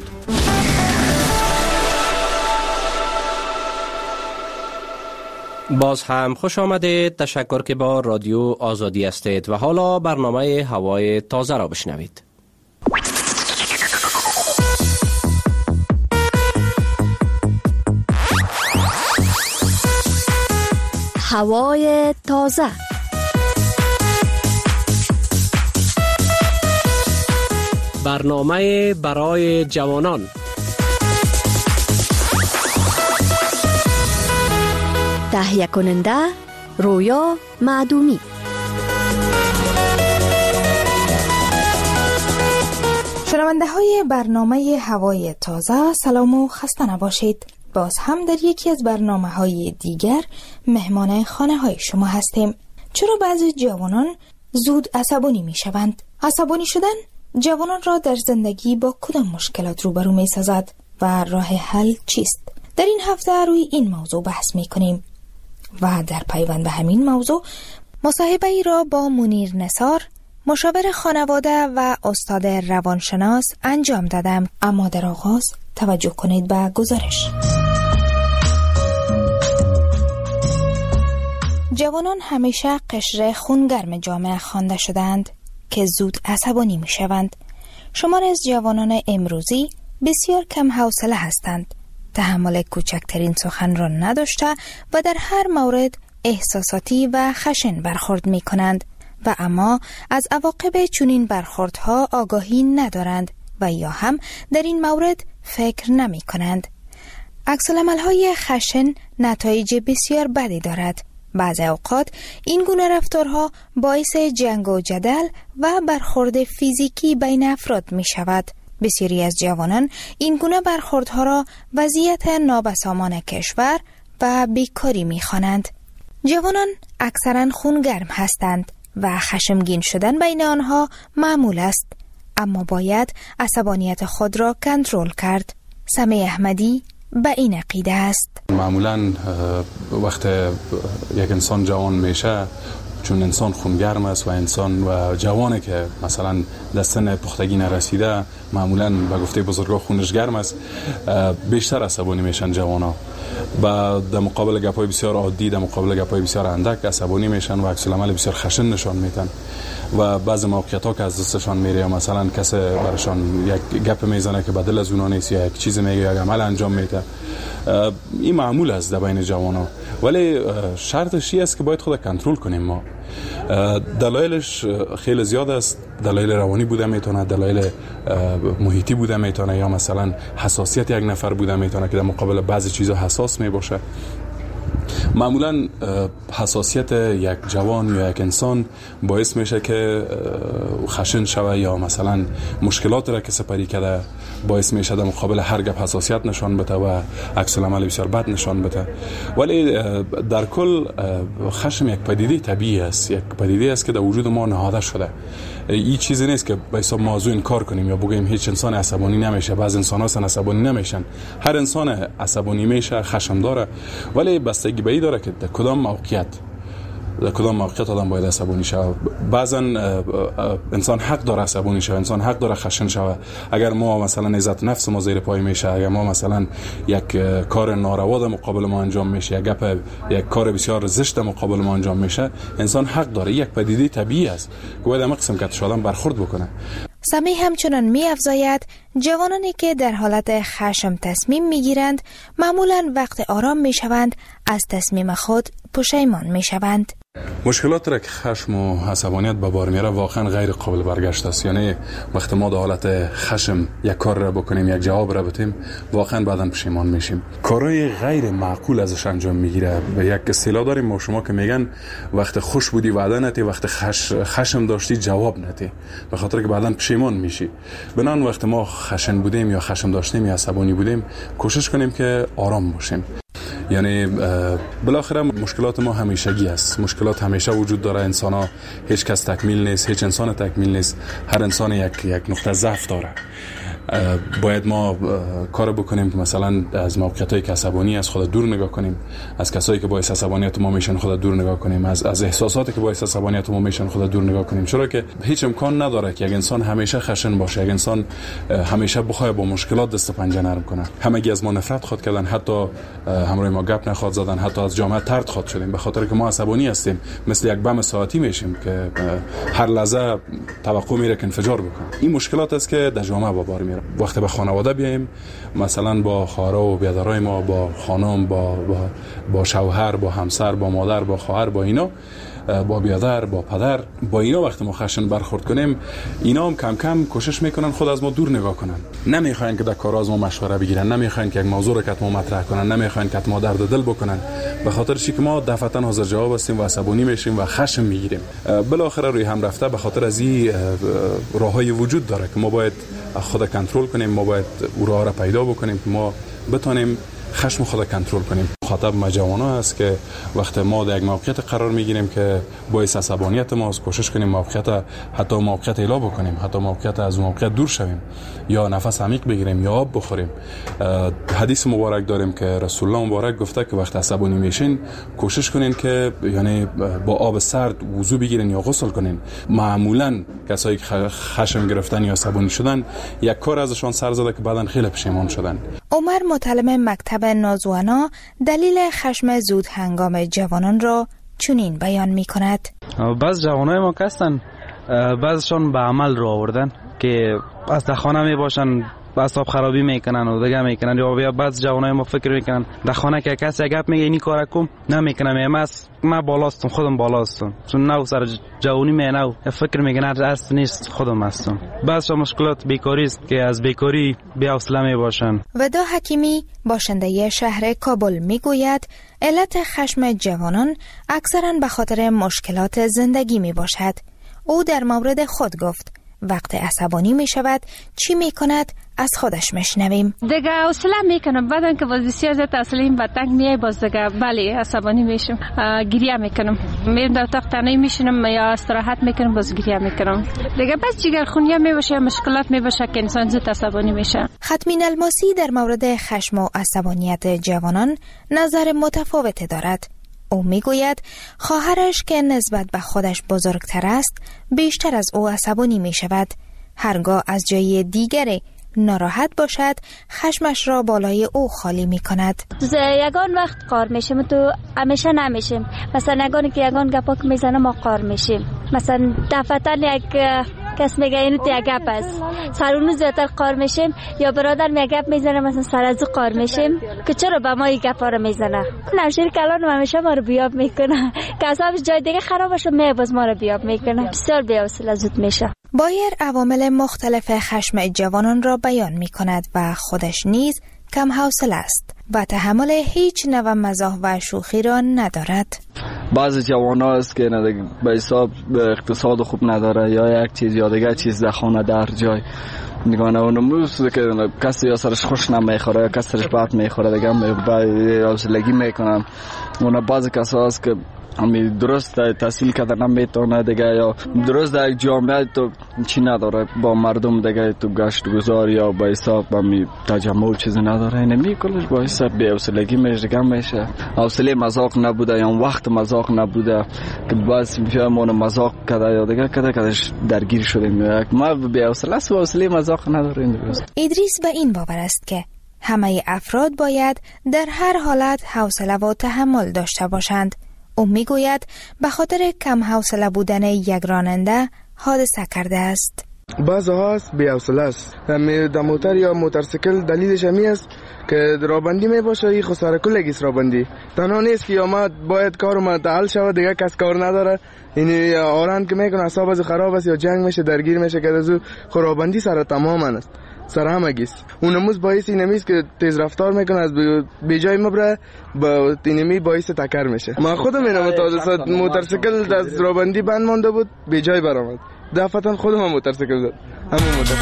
[SPEAKER 1] باز هم خوش آمدید. تشکر که با رادیو آزادی هستید و حالا برنامه هوای تازه را بشنوید.
[SPEAKER 2] هوای تازه.
[SPEAKER 1] برنامه برای جوانان.
[SPEAKER 2] تهیه کننده رویا معدومی.
[SPEAKER 9] شنونده های برنامه هوای تازه، سلام و خسته نباشید. باز هم در یکی از برنامه های دیگر مهمان خانه های شما هستیم. چرا بعضی جوانان زود عصبانی می شوند؟ عصبانی شدن جوانان را در زندگی با کدام مشکلات روبرو می سازد و راه حل چیست؟ در این هفته روی این موضوع بحث می کنیم و در پیوند به همین موضوع مصاحبه ای را با منیر نثار، مشاور خانواده و استاد روانشناس انجام دادم. اما در آغاز توجه کنید به گزارش. جوانان همیشه قشر خونگرم جامعه خوانده شدند که زود عصبانی می شوند. شمار از جوانان امروزی بسیار کم حوصله هستند، تحمل کوچکترین سخن را نداشته و در هر مورد احساساتی و خشن برخورد می کنند و اما از عواقب چنین برخوردها آگاهی ندارند و یا هم در این مورد فکر نمی کنند. عکس العمل‌های خشن نتایج بسیار بدی دارد. بعضی اوقات این گونه رفتارها باعث جنگ و جدل و برخورد فیزیکی بین افراد می شود. بسیاری از جوانان این گونه برخوردها را وضعیت نابسامان کشور و بیکاری می خوانند. جوانان اکثرا خونگرم هستند و خشمگین شدن بین آنها معمول است، اما باید عصبانیت خود را کنترل کرد. سمی احمدی به این عقیده است.
[SPEAKER 10] معمولا وقت یک انسان جوان میشه، چون انسان خونگرم است و انسان و جوانه که مثلا در سن پختگی نرسیده، معمولا به گفته بزرگا خونش گرم است، بیشتر عصبانی میشن جوانا و در مقابل گپای بسیار عادی، در مقابل گپای بسیار اندک عصبانی میشن و عکس العمل بسیار خشن نشان میدن و بعضی موقعیت ها که از دستشان میره یا مثلا کسی برشان یک گپ میزنه که بدل از اونا نیست یا یک چیز میگه یا یک عمل انجام میده، این معمول است در بین جوانا. ولی شرطش این است که باید خود کنترل کنیم. ما دلایلش خیلی زیاد است. دلایل روانی بوده میتونه، دلایل محیطی بوده میتونه، یا مثلا حساسیت یک نفر بوده میتونه که در مقابل بعضی چیزا حساس میباشه. معمولا حساسیت یک جوان یا یک انسان باعث میشه که خشن شوه یا مثلا مشکلات را که سپری کرده باعث میشه در مقابل هر گپ حساسیت نشان بده و عکس العمل بسیار بد نشان بده. ولی در کل خشم یک پدیده طبیعی است، یک پدیده است که در وجود ما نهاده شده. این چیزی نیست که به حساب موضوع انکار کنیم یا بگیم هیچ انسان عصبانی نمیشه. بعض انسان ها عصبانی نمیشن، هر انسان عصبانی میشه، خشم داره، ولی بستگی به این داره که در کدام موقعیت در کدام موقعیت آدم باید عصبانی شود. بعضا انسان حق داره عصبانی شود، انسان حق داره خشن شود. اگر ما مثلا عزت نفس ما زیر پای میشه، اگر ما مثلا یک کار ناروا در مقابل ما انجام میشه، یک گپ یک کار بسیار زشت در مقابل ما انجام میشه، انسان حق داره. یک پدیده طبیعی است که باید همه قسم که آدم برخورد بکنه.
[SPEAKER 9] سمی همچنان می افزاید جوانانی که در حالت خشم تصمیم می گیرند معمولا وقت آرام می شوند از تصمیم خود پشیمان می شوند.
[SPEAKER 10] مشکلات را که خشم و عصبانیت به بار میاره واقعا غیر قابل برگشت است. یعنی وقتی ما در حالت خشم یک کار را بکنیم، یک جواب را بدیم، واقعا بعداً پشیمان میشیم. کارهای غیر معقول ازش انجام میگیره. به یک اصطلاح داریم ما شما که میگن وقت خوش بودی وعده نتی، وقت خش... خشم داشتی جواب نتی، به خاطر که بعداً پشیمان میشی. بنان وقتی ما خشن بودیم یا خشم داشتیم یا عصبانی بودیم، کوشش کنیم که آرام باشیم. یعنی بالاخره مشکلات ما همیشگی است. مشکلات همیشه وجود داره. انسان ها هیچ کس تکمیل نیست، هیچ انسان تکمیل نیست. هر انسان یک یک نقطه ضعف داره. باید ما کار بکنیم که مثلا از موقعیتایی که عصبانی از خود دور نگاه کنیم، از کسایی که باعث عصبانیت ما میشن خود دور نگاه کنیم، از از احساساتی که باعث عصبانیت ما میشن خود دور نگاه کنیم. چرا که هیچ امکان نداره که یک انسان همیشه خشن باشه، یک انسان همیشه بخواد با مشکلات دست و پنجه نرم کنه. همگی از ما نفرت خود کردن، حتی همراه ما گپ نخواد زدن، حتی از جامعه طرد خود شدیم به خاطر که ما عصبانی هستیم. مثل یک بم ساعتی میشیم که هر لحظه توقع میره که انفجار بکنه. این مشکلات است که در جامعه با بار میره. وقتی به خانواده بیایم، مثلا با خواهر و برادرای ما، با خانم، با با با شوهر، با همسر، با مادر، با خواهر، با اینا، با برادر، با پدر، با اینا وقتی ما خشن برخورد کنیم، اینا هم کم کم کوشش میکنن خود از ما دور نگاه کنن. نمیخواین که در کار از ما مشوره بگیرن، نمیخواین که یک موضوع رو که ما مطرح کنن، نمیخواین که ما درد دل بکنن، به خاطر چی که ما دفعتا حاضر جواب هستیم و عصبانی میشیم و خشم میگیریم. بالاخره روی هم رفته به خاطر از این راههای وجود داره که ما باید خود کنترل کنیم، ما باید او راه را پیدا بکنیم که ما بتونیم خشم خود کنترل کنیم. خاطب ما جوانا است که وقتی ما در یک موقعیت قرار میگیریم که باعث عصبانیت ما است، کوشش کنیم موقعیت حتی موقعیت الا بکنیم، حتی موقعیت از موقعیت دور شویم، یا نفس عمیق بگیریم یا آب بخوریم. حدیث مبارک داریم که رسول الله مبارک گفته که وقتی عصبانی میشین کوشش کنین که یعنی با آب سرد وضو بگیرین یا غسل کنین. معمولا کسایی که خشم گرفتن یا عصبانی شدن یک کار ازشان سر زده که بعداً خیلی پشیمان شدن.
[SPEAKER 9] عمر متعلم مکتب نازوانا دلیل خشم زود هنگام جوانان را چنین بیان می کند.
[SPEAKER 11] بعض جوانای ما هستن بعضشان به عمل رو آوردن که از در خانه می باشن اعصاب خرابی میکنن و دیگه میکنن، یا بیا بعض جوانای ما فکر میکنن در خانه که کسی گپ میگه اینی کارا کن نمیکنم، من من بالاستم خودم بالاستم چون نو سر جوانی می نو فکر میکنن اصل نیست خودم هستم. بعض مشکلات بیکاری است که از بیکاری بی حوصله می باشن.
[SPEAKER 9] ودا حکیمی باشنده شهر کابل میگوید علت خشم جوانان اکثرا به خاطر مشکلات زندگی می باشد. او در مورد خود گفت وقت عصبانی می شود چی می کند از خودش میشنویم.
[SPEAKER 13] دیگه حوصله میکنم، بعدن که باز بسیار زیاد تسلیم به تنگ میای باز دیگه بله عصبانی میشم، گریه میکنم، میرم در اتاق تنهایی میشینم یا استراحت میکنم باز گریه میکنم. دیگه بس جگرخونی میباشه، مشکلات میباشه که انسان زود عصبانی میشه.
[SPEAKER 9] ختمین الماسی در مورد خشم و عصبانیت جوانان نظر متفاوت دارد. او میگوید خواهرش که نسبت به خودش بزرگتر است بیشتر از او عصبانی می شود. هرگاه از جای دیگری ناراحت باشد خشمش را بالای او خالی می کند.
[SPEAKER 14] یگان وقت قار میشم تو همیشه نمیشیم، مثلا یگانی که یگان گپا که میزنه ما قار میشیم، مثلا دفتر یک کس میگه اینو تو یک گپ است سرونو زیادتر قار میشیم، یا برادر می گپ میزنه مثلا سر از او قار میشیم که چرا به ما این گپا رو میزنه. نمشیر کلان همیشه ما رو بیاب میکنه که اصابش جای دیگه خراب شد می باز ما رو بیاب میکنه، بسیار بی‌حوصله زود میشه.
[SPEAKER 9] بایر عوامل مختلف خشم جوانان را بیان میکند و خودش نیز کم حوصله است و تحمل هیچ نوع مزاح و شوخی را ندارد.
[SPEAKER 15] بعضی جوانا است که به حساب اقتصاد خوب نداره یا یک چیز یا دیگه چیز در خانه در جای نگانه و نموز که کسی یا سرش خوش نمیخوره یا کسی سرش بد میخوره دیگه حوصلگی میکنن. اونا بعضی کسا است که همی درست تحصیل کرده نمیتونه دیگه یا درست در یک جامعه تو چی نداره با مردم دیگه تو گشت گذار یا با حساب همی تجمع چیزی نداره، اینمی کلش با حساب بی حوصلگی میشه دیگه میشه. حوصله مذاق نبوده یا وقت مذاق نبوده که بس میفهمونه مذاق کرده یا دیگه کرده کدش درگیر شدیم. ما بی حوصله است و حوصله مذاق نداره.
[SPEAKER 9] ادریس به این باور است که همه افراد باید در هر حالت حوصله و تحمل داشته باشند. او میگوید به خاطر کم حوصله بودن یک راننده حادثه کرده است.
[SPEAKER 25] بعض هاست بی حوصله است، در موتر یا موتورسیکل دلیلش همی است که رابندی می باشه ای خساره کلگیست رابندی تنها نیست که یا ما باید کار ما تعال شود دیگه کس کار نداره این آران که میکنه اصاب از خراب است یا جنگ میشه درگیر میشه که از خرابندی سر تماما است سر همگیست. اونموز باعث اینمیست که تیز رفتار میکنه از بی جای مبره با اینمی باعث تکر میشه. ما خودم اینم تا موتورسیکل از رابندی بند مانده بود بی جای برآمد دفعتا خودم هم موتورسیکل زد همون موتور.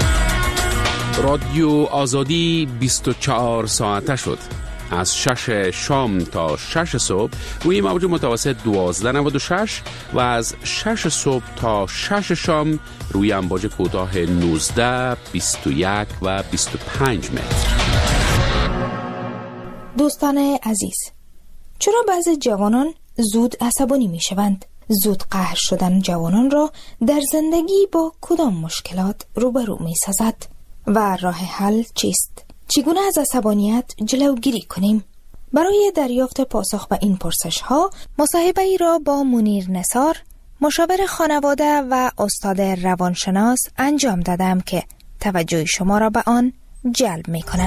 [SPEAKER 6] رادیو آزادی بیست و چهار ساعته شد، از شش شام تا شش صبح روی موج متوسط دوازده نود و شش و از شش صبح تا شش شام روی امواج کوتاه نوزده، بیست و یک و بیست و پنج متر.
[SPEAKER 9] دوستان عزیز، چرا بعضی جوانان زود عصبانی می شوند؟ زود قهر شدن جوانان را در زندگی با کدام مشکلات روبرو می سازد و راه حل چیست؟ چگونه از عصبانیت جلوگیری کنیم؟ برای دریافت پاسخ به این پرسش ها مصاحبه ای را با منیر نثار، مشاور خانواده و استاد روانشناس انجام دادم که توجه شما را به آن جلب می کنم.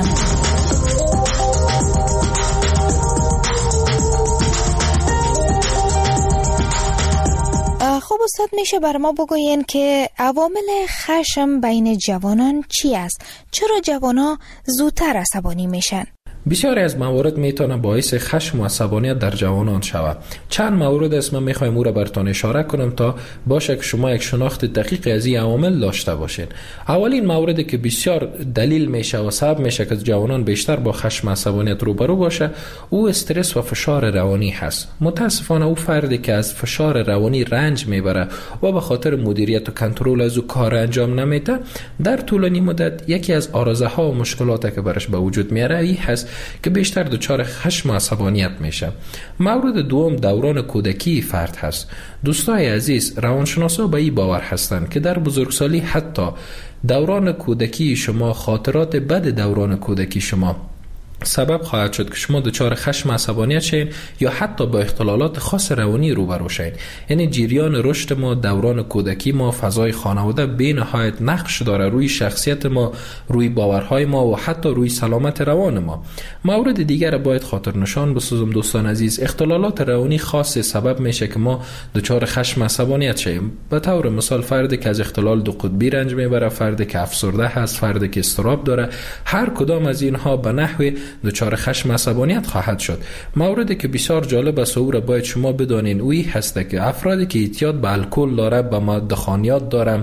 [SPEAKER 9] خب استاد میشه بر ما بگوین که عوامل خشم بین جوانان چی است؟ چرا جوانان زودتر عصبانی میشن؟
[SPEAKER 5] بسیاری از موارد میتونه باعث خشم و عصبانیت در جوانان شود. چند مورد است من میخوایم او را براتون اشاره کنم تا باشه که شما یک شناخت دقیق از این عوامل داشته باشین. اولین موردی که بسیار دلیل میشه و سبب میشه که جوانان بیشتر با خشم و عصبانیت روبرو باشه، او استرس و فشار روانی هست. متاسفانه او فردی که از فشار روانی رنج میبره و به خاطر مدیریت و کنترل از او کار انجام نمیده، در طولانی مدت یکی از آرزه ها و مشکلاتی که برش به وجود میاره این هست که بیشتر دچار خشم و عصبانیت میشه. مورد دوم دوران کودکی فرد هست. دوستای عزیز، روانشناسا به این باور هستند که در بزرگسالی حتی دوران کودکی شما، خاطرات بد دوران کودکی شما سبب خواهد شد که شما دچار خشم عصبانیت شین یا حتی با اختلالات خاص روانی روبرو شین. یعنی جریان رشد ما، دوران کودکی ما، فضای خانواده به نهایت نقش داره روی شخصیت ما، روی باورهای ما و حتی روی سلامت روان ما. مورد دیگر باید خاطر نشان بسازم دوستان عزیز، اختلالات روانی خاص سبب میشه که ما دچار خشم عصبانیت شیم. به طور مثال فردی که از اختلال دو قطبی رنج میبره، فردی که افسرده هست، فردی که اضطراب داره، هر کدام از اینها به نحو دچار خشم عصبانیت خواهد شد. موردی که بسیار جالب است و او را باید شما بدانین اوی هست که افرادی که اعتیاد به الکل داره، به مواد خانیات داره،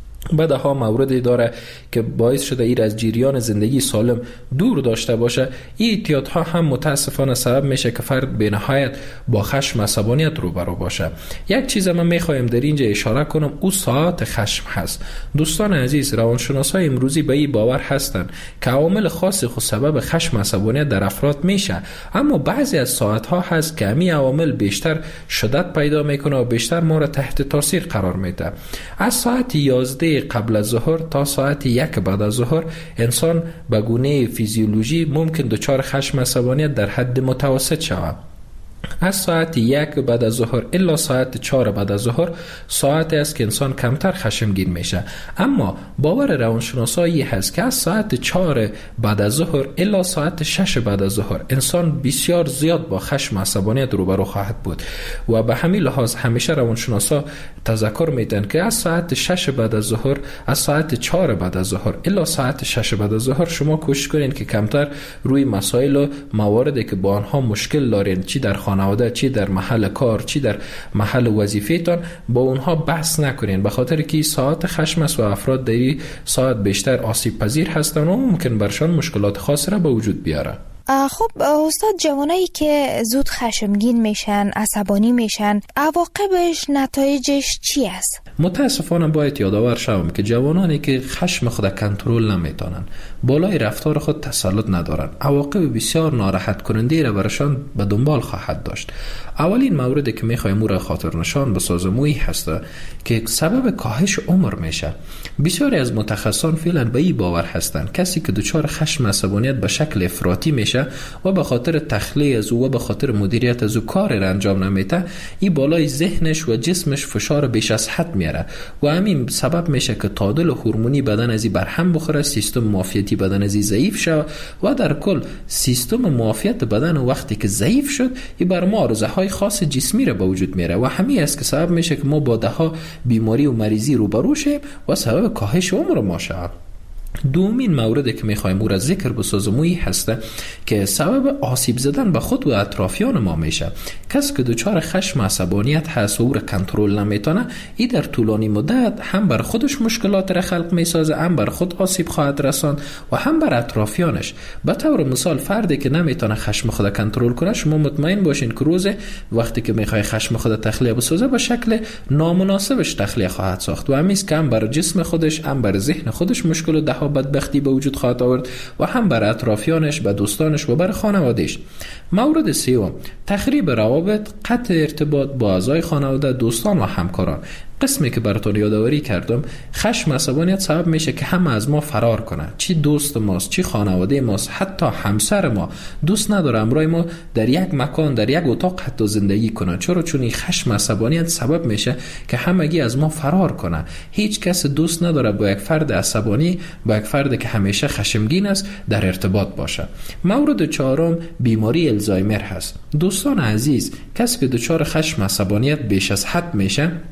[SPEAKER 5] بعدها موردی داره که باعث شده ایر از جریان زندگی سالم دور داشته باشه، این اعتیادها هم متاسفانه سبب میشه که فرد به نهایت با خشم عصبانیت روبرو باشه. یک چیز من میخوایم در اینجا اشاره کنم، او ساعت خشم هست. دوستان عزیز، روانشناسای امروزی به این باور هستند که عوامل خاصی خود سبب خشم عصبانیت در افراد میشه، اما بعضی از ساعت ها هست که همین عوامل بیشتر شدت پیدا میکنه و بیشتر ما را تحت تاثیر قرار میده. از ساعت یازده قبل از ظهر تا ساعت یک بعد از ظهر انسان به گونه فیزیولوژی ممکن دچار خشم عصبانیت در حد متوسط شود. از ساعت یک بعد از ظهر الا ساعت چهار بعد از ظهر ساعتی است که انسان کمتر خشمگین میشه. اما باور روانشناسایی هست که از ساعت چهار بعد از ظهر الا ساعت شش بعد از ظهر انسان بسیار زیاد با خشم و عصبانیت روبرو خواهد بود و به همین لحاظ همیشه روانشناسا تذکر میدن که از ساعت شش بعد از ظهر، از ساعت چهار بعد از ظهر الا ساعت شش بعد از ظهر شما کوشش کنین که کمتر روی مسائل و مواردی که با آنها مشکل دارین، چی در خانواده، چی در محل کار، چی در محل وظیفه‌تان، با اونها بحث نکنین، به خاطر که ساعت خشم است و افراد در این ساعت بیشتر آسیب پذیر هستند و ممکن برشان مشکلات خاص را به وجود بیاره.
[SPEAKER 9] خب استاد، جوانایی که زود خشمگین میشن، عصبانی میشن، عواقبش، نتایجش چی است؟
[SPEAKER 5] متاسفانه باید یادآور شوم که جوانانی که خشم خود کنترل نمیتونن، بالای رفتار خود تسلط ندارن، عواقب بسیار ناراحت کننده را برشان به دنبال خواهد داشت. اولین موردی که میخوایم او را خاطر نشان بسازم اوی هست که سبب کاهش عمر میشه. بسیاری از متخصصان فعلا به این باور هستند کسی که دچار خشم عصبانیت به شکل افراطی میشه و به خاطر تخلیه از او و به خاطر مدیریت از او کار را انجام نمیده، این بالای ذهنش و جسمش فشار بیش از حد میاره و همین سبب میشه که تعادل هورمونی بدن از این برهم بخوره، سیستم معافیتی بدن از این ضعیف شود و در کل سیستم معافیت بدن وقتی که ضعیف شد این بر ما آرزه های خاص جسمی را به وجود میاره و همین است که سبب میشه که ما با ده ها بیماری و مریضی روبرو شیم و سبب کاهش عمر ما شود. دومین موردی که میخوایم او را ذکر بسازم اوی هسته که سبب آسیب زدن به خود و اطرافیان ما میشه. کسی که دچار خشم عصبانیت هست و او را کنترل نمیتونه، این در طولانی مدت هم بر خودش مشکلات را خلق میسازه، هم بر خود آسیب خواهد رساند و هم بر اطرافیانش. به طور مثال فردی که نمیتونه خشم خود کنترل کنه، شما مطمئن باشین که روز وقتی که میخوای خشم خود تخلیه بسازه به شکل نامناسبش تخلیه خواهد ساخت و همیست که هم بر جسم خودش هم بر ذهن خودش مشکل و ده بدبختی به وجود خواهد آورد و هم بر اطرافیانش، به دوستانش و بر خانوادهش. مورد سوم، تخریب روابط، قطع ارتباط با اعضای خانواده، دوستان و همکاران. قسمی که براتون یادآوری کردم، خشم عصبانیت سبب میشه که همه از ما فرار کنه، چی دوست ماست، چی خانواده ماست، حتی همسر ما دوست نداره امروی ما در یک مکان، در یک اتاق حتی زندگی کنه. چرا؟ چون این خشم عصبانیت سبب میشه که همگی از ما فرار کنه. هیچ کس دوست نداره با یک فرد عصبانی، با یک فرد که همیشه خشمگین است در ارتباط باشه. مورد چهارم، بیماری الزایمر هست. دوستان عزیز، کسی که دچار خشم عصبانیت بیش از حد میشه،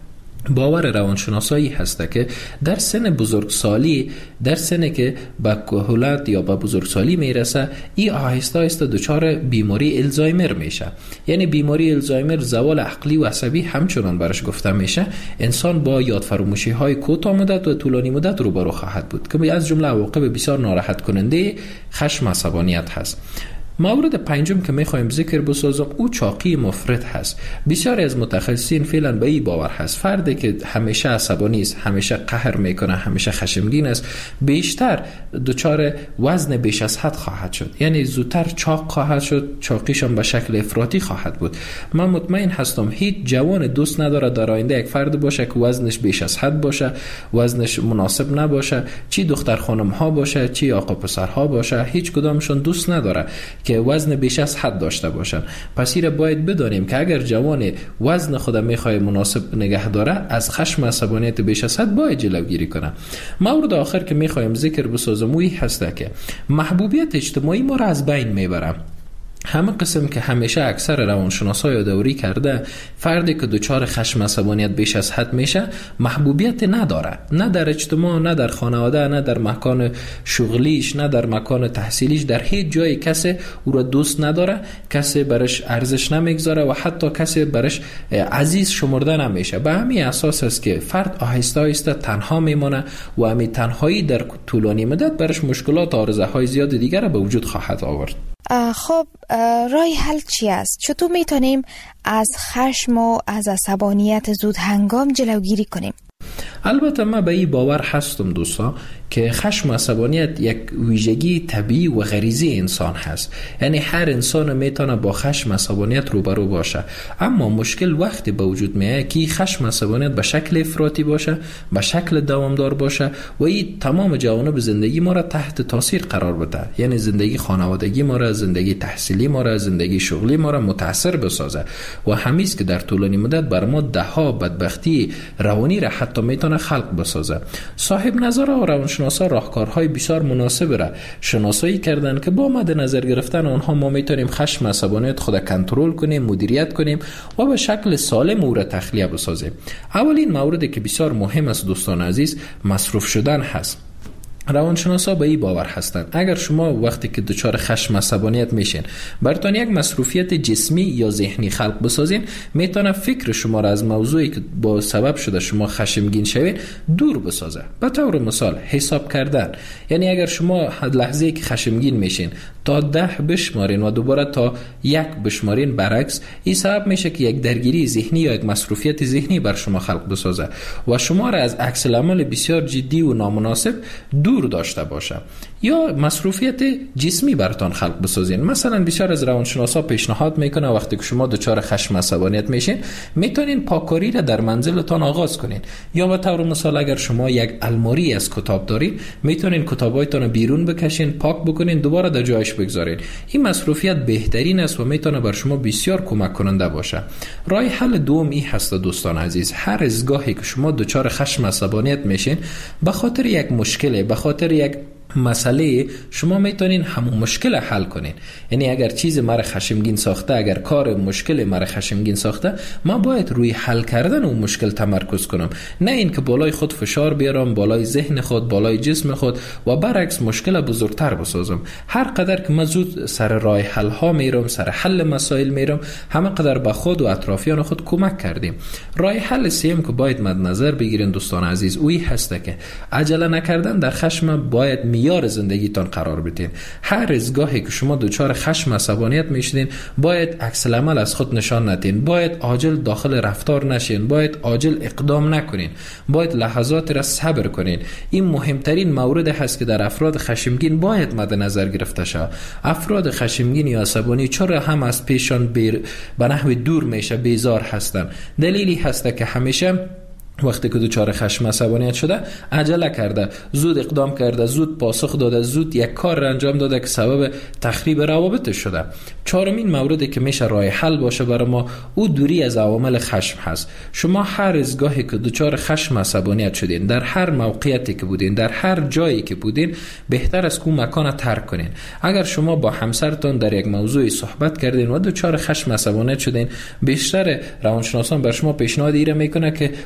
[SPEAKER 5] باور روانشناسایی هست که در سن بزرگسالی، در سن که به کهولت یا به بزرگسالی میرسه، این آهسته آهسته دچار بیماری الزایمر میشه. یعنی بیماری الزایمر زوال عقلی و عصبی همچنان برش گفته میشه. انسان با یاد فراموشی های کوتاه مدت و طولانی مدت روبرو خواهد بود که از جمله عواقب بسیار ناراحت کننده خشم و عصبانیت هست. مورد پنجم که میخوایم ذکر بسازم او چاقی مفرط هست. بسیاری از متخصصین فعلا به این باور هست فردی که همیشه عصبانی است، همیشه قهر میکنه، همیشه خشمگین است، بیشتر دچار وزن بیش از حد خواهد شد. یعنی زودتر چاق خواهد شد، چاقیش هم به شکل افراطی خواهد بود. من مطمئن هستم هیچ جوان دوست نداره در آینده یک فرد باشه که وزنش بیش از حد باشه، وزنش مناسب نباشه، چی دختر خانم ها باشه چی آقا پسر ها باشه، هیچ کدامشون دوست نداره که وزن بیش از حد داشته باشن. پس این باید بدانیم که اگر جوان وزن خود میخواد مناسب نگه داره، از خشم و عصبانیت بیش از حد باید جلوگیری کنه. مورد آخر که میخوایم ذکر بسازم اوی هسته که محبوبیت اجتماعی ما را از بین میبره. همه قسم که همیشه اکثر روانشناسا یادآوری کرده فردی که دچار خشم عصبانیت بیش از حد میشه محبوبیت نداره، نه در اجتماع، نه در خانواده، نه در مکان شغلیش، نه در مکان تحصیلیش، در هیچ جای کسی او را دوست نداره، کسی برش ارزش نمیگذاره و حتی کسی برش عزیز شمرده نمیشه. به همین اساس است که فرد آهسته آهسته تنها میمونه و همین تنهایی در طولانی مدت برش مشکلات و آرزوهای زیاد دیگر به وجود خواهد آورد.
[SPEAKER 9] خب راه حل چی است؟ چطور میتونیم از خشم و از عصبانیت زود هنگام جلوگیری کنیم؟
[SPEAKER 5] البته من به این باور هستم دوستا که خشم و عصبانیت یک ویژگی طبیعی و غریزی انسان هست. یعنی هر انسان میتونه با خشم و عصبانیت روبرو باشه، اما مشکل وقتی به وجود میاد که خشم و عصبانیت به شکل افراطی باشه، به شکل دوامدار باشه و این تمام جوانب زندگی ما را تحت تاثیر قرار بده. یعنی زندگی خانوادگی ما را، زندگی تحصیلی ما را، زندگی شغلی ما را متاثر بسازه و همیست که در طولانی مدت بر ما ده ها بدبختی روانی را حتی میتونه خلق بسازه. صاحب نظر و روانشناسا راهکارهای بسیار مناسب را شناسایی کردن که با مد نظر گرفتن آنها ما میتونیم خشم و عصبانیت خود کنترل کنیم، مدیریت کنیم و به شکل سالم او را تخلیه بسازیم. اولین موردی که بسیار مهم است دوستان عزیز، مصروف شدن هست. روانشناسا به این باور هستند اگر شما وقتی که دچار خشم و عصبانیت میشین براتون یک مصروفیت جسمی یا ذهنی خلق بسازین، میتونه فکر شما را از موضوعی که با سبب شده شما خشمگین شوید دور بسازه. به طور مثال حساب کردن، یعنی اگر شما لحظه‌ای که خشمگین میشین تا ده بشمارین و دوباره تا یک بشمارین برعکس، این سبب میشه که یک درگیری ذهنی یا یک مصروفیت ذهنی بر شما خلق بسازه و شما را از عکس العمل بسیار جدی و نامناسب دور داشته باشه. یا مصروفیت جسمی براتون خلق بسازین. مثلا بسیار از روانشناسا پیشنهاد میکنه وقتی که شما دچار خشم عصبانیت میشین میتونین پاککاری را در منزلتان آغاز کنین. یا به طور مثال اگر شما یک الماری از کتاب دارین میتونین کتابایتون بیرون بکشین، پاک بکنین، دوباره در جایش بگذارین. این مصروفیت بهترین است و میتونه بر شما بسیار کمک کننده باشه. راه حل دوم این هست دوستان عزیز، هر از گاهی که شما دچار خشم عصبانیت میشین به خاطر یک مشکل، به خاطر یک مسئله، شما میتونین همون مشکل حل کنین. یعنی اگر چیز مرا خشمگین ساخته، اگر کار مشکل مرا خشمگین ساخته، من باید روی حل کردن اون مشکل تمرکز کنم، نه این که بالای خود فشار بیارم، بالای ذهن خود، بالای جسم خود و برعکس مشکل بزرگتر بسازم. هر قدر که من زود سر راه حل ها میرم، سر حل مسائل میرم، همه قدر به خود و اطرافیان خود کمک کردیم. راه حل سوم که باید مد نظر بگیرین دوستان عزیز اوی هسته که عجله نکردن در خشم باید میار زندگیتان قرار بدین. هر از گاهی که شما دچار خشم عصبانیت میشدین باید عکس العمل از خود نشان ندین، باید عاجل داخل رفتار نشین، باید عاجل اقدام نکنین، باید لحظات را صبر کنین. این مهمترین مورد هست که در افراد خشمگین باید مد نظر گرفته شود. افراد خشمگین یا عصبانی چرا هم از پیشان بیر به نحو دور میشه، بیزار هستن؟ دلیلی هست که همیشه وقتی که دچار خشم عصبانیت شده عجله کرده، زود اقدام کرده، زود پاسخ داده، زود یک کار را انجام داده که سبب تخریب روابط شده. چهارمین موردی که میشه راه حل باشه برای ما او دوری از عوامل خشم هست. شما هر از گاهی که دچار خشم عصبانیت شدین، در هر موقعیتی که بودین، در هر جایی که بودین، بهتر است که مکان را ترک کنین. اگر شما با همسرتون در یک موضوعی صحبت کردین و دچار خشم عصبانیت شدین، بیشتر روانشناسان بر شما پیشنهاد ایره میکنه که خوب است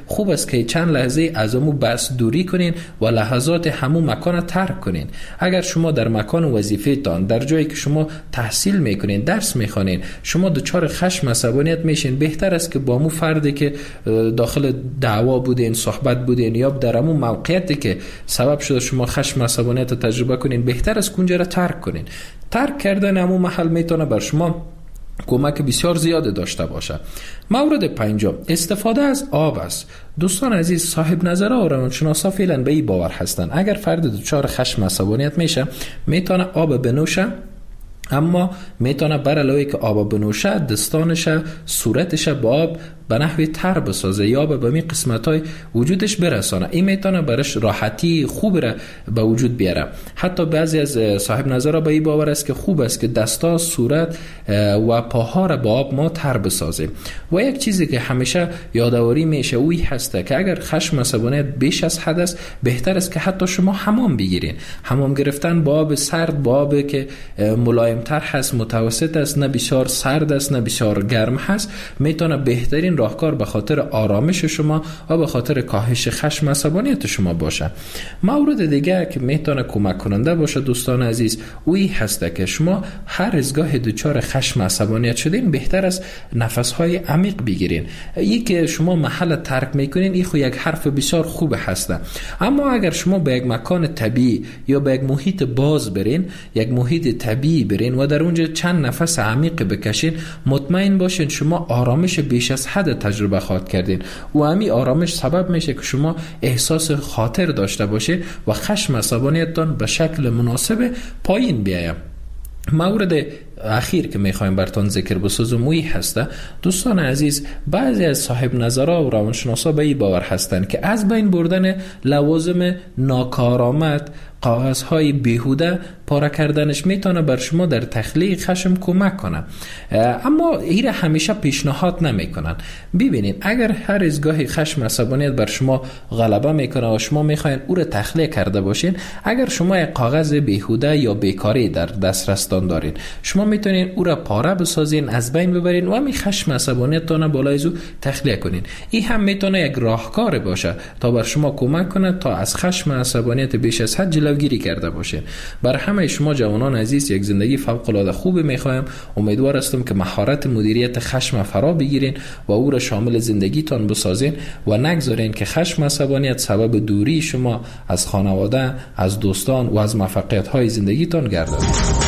[SPEAKER 5] است که چند لحظه از امو بس دوری کنین و لحظات همو مکان ترک کنین. اگر شما در مکان وظیفه تان، در جایی که شما تحصیل میکنین، درس میخوانین، شما دچار خشم عصبانیت میشین، بهتر است که با مو فردی که داخل دعوا بودین، صحبت بودین یا در امو موقعیتی که سبب شده شما خشم عصبانیت تجربه کنین، بهتر است کنجا را ترک کنین. ترک کردن امو محل میتونه بر شما کمک بسیار زیاد داشته باشه. مورد پنجم استفاده از آب است. دوستان عزیز، صاحب نظرها و روانشناسا فعلا به این باور هستند اگر فرد دچار خشم عصبانیت میشه میتونه آب بنوشه، اما میتونه بر علاوه که آب بنوشه دستانش صورتش با آب به نحوی تر بسازه یا به می قسمتای وجودش برسانه. این میتونه برش راحتی خوب را به وجود بیاره. حتی بعضی از صاحب نظرها به این باور است که خوب است که دستا، صورت و پاها را با آب ما تر بسازیم. و یک چیزی که همیشه یادآوری میشه اوی هسته که اگر خشم عصبانیت بیش از حد است بهتر است که حتی شما حمام بگیرین. حمام گرفتن با آب سرد، با آب که ملایم تر هست، متوسط است، نه بسیار سرد است نه بسیار گرم هست، میتونه بهترین راهکار به خاطر آرامش شما و به خاطر کاهش خشم عصبانیت شما باشه. مورد دیگه که میتونه کمک کننده باشه دوستان عزیز اوی هسته که شما هر از گاهی دچار خشم عصبانیت شدین بهتر است نفسهای عمیق بگیرین. این که شما محل ترک میکنین این خو یک حرف بسیار خوب هسته، اما اگر شما به یک مکان طبیعی یا به یک محیط باز برین، یک محیط طبیعی برین و در اونجا چند نفس عمیق بکشین، مطمئن باشین شما آرامش بیش از حد تجربه خواهد کردین و همین آرامش سبب میشه که شما احساس خاطر داشته باشین و خشم عصبانیتتان به شکل مناسب پایین بیاید. مورد اخیر که میخوایم براتون ذکر بسازم موی هسته دوستان عزیز، بعضی از صاحب نظرها و روانشناسا به این باور هستند که از بین بردن لوازم ناکارآمد، کاغذهای بیهوده پاره کردنش میتونه بر شما در تخلیه خشم کمک کنه، اما این همیشه پیشنهاد نمیکنن. ببینید اگر هر از گاهی خشم عصبانیت بر شما غلبه میکنه و شما میخواین او را تخلیه کرده باشین، اگر شما یک کاغذ بیهوده یا بیکاری در دسترستان دارین، شما میتونین او را پاره بسازین، از بین ببرین و همین خشم عصبانیتتان بالای از او تخلیه کنین. این هم میتونه یک راهکار باشه تا بر شما کمک کنه تا از خشم عصبانیت بیش از حد جلوگیری کرده باشین. بر همه شما جوانان عزیز یک زندگی فوق العاده خوبی میخوایم. امیدوار هستم که مهارت مدیریت خشم فرا بگیرین و او را شامل زندگیتان بسازین و نگذارین که خشم عصبانیت سبب دوری شما از خانواده، از دوستان و از موفقیت های زندگیتان گردد.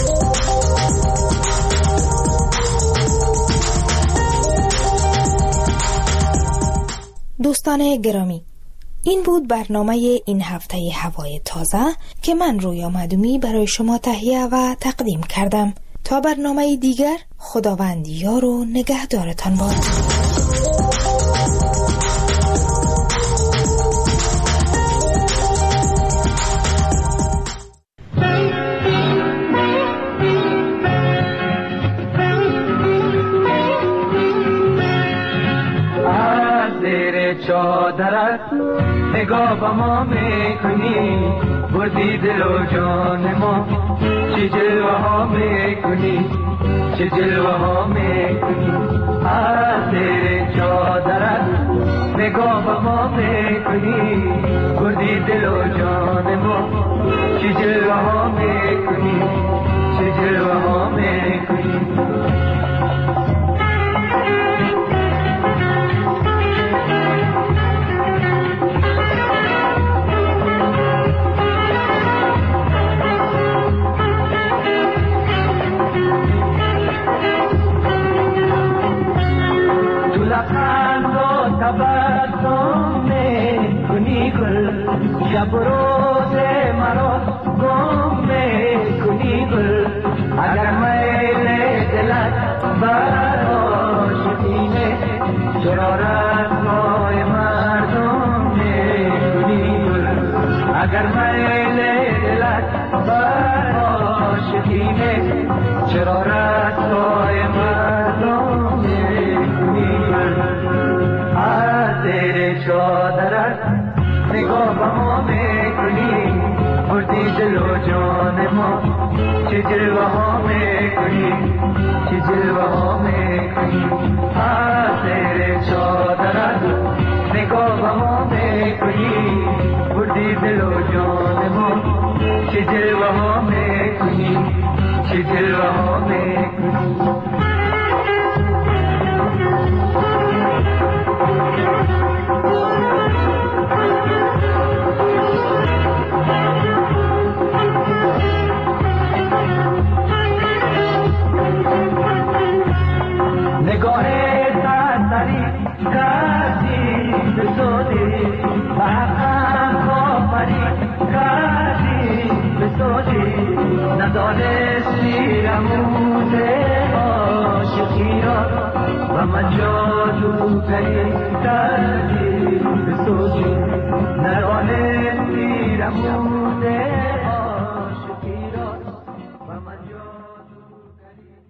[SPEAKER 9] دوستان گرامی، این بود برنامه این هفته هوای تازه که من رویا مدومی برای شما تهیه و تقدیم کردم. تا برنامه دیگر، خداوند یار و نگهدارتان باد.
[SPEAKER 3] چادرت نگاه با ما میکنی، بردی دل و جان ما، چه جلوه ها میکنی، چه جلوه ها میکنی. از زیر چادرت نگاه با ما میکنی، بردی دل و جان ما، چه جلوه ها میکنی، چه جلوه ها میکنی. شب روز مرا گم میکنی گل، اگر میل دلت برآشفته چرا رسوای مردم میکنی گل، اگر میل دلت برآشفته چرا رسوای مردم میکنی گل. از زیر چادرت نگاه با ما میکنی، بردی دل و جان ما، چه جلوه ها میکنی، چه جلوه ها میکنی. از زیر چادرت نگاه با رها میکنی نگاه تسری کردی به سودی محقم کافری کردی به سودی ندانستی رموز عاشقی را و من جادوگری کردی به سودی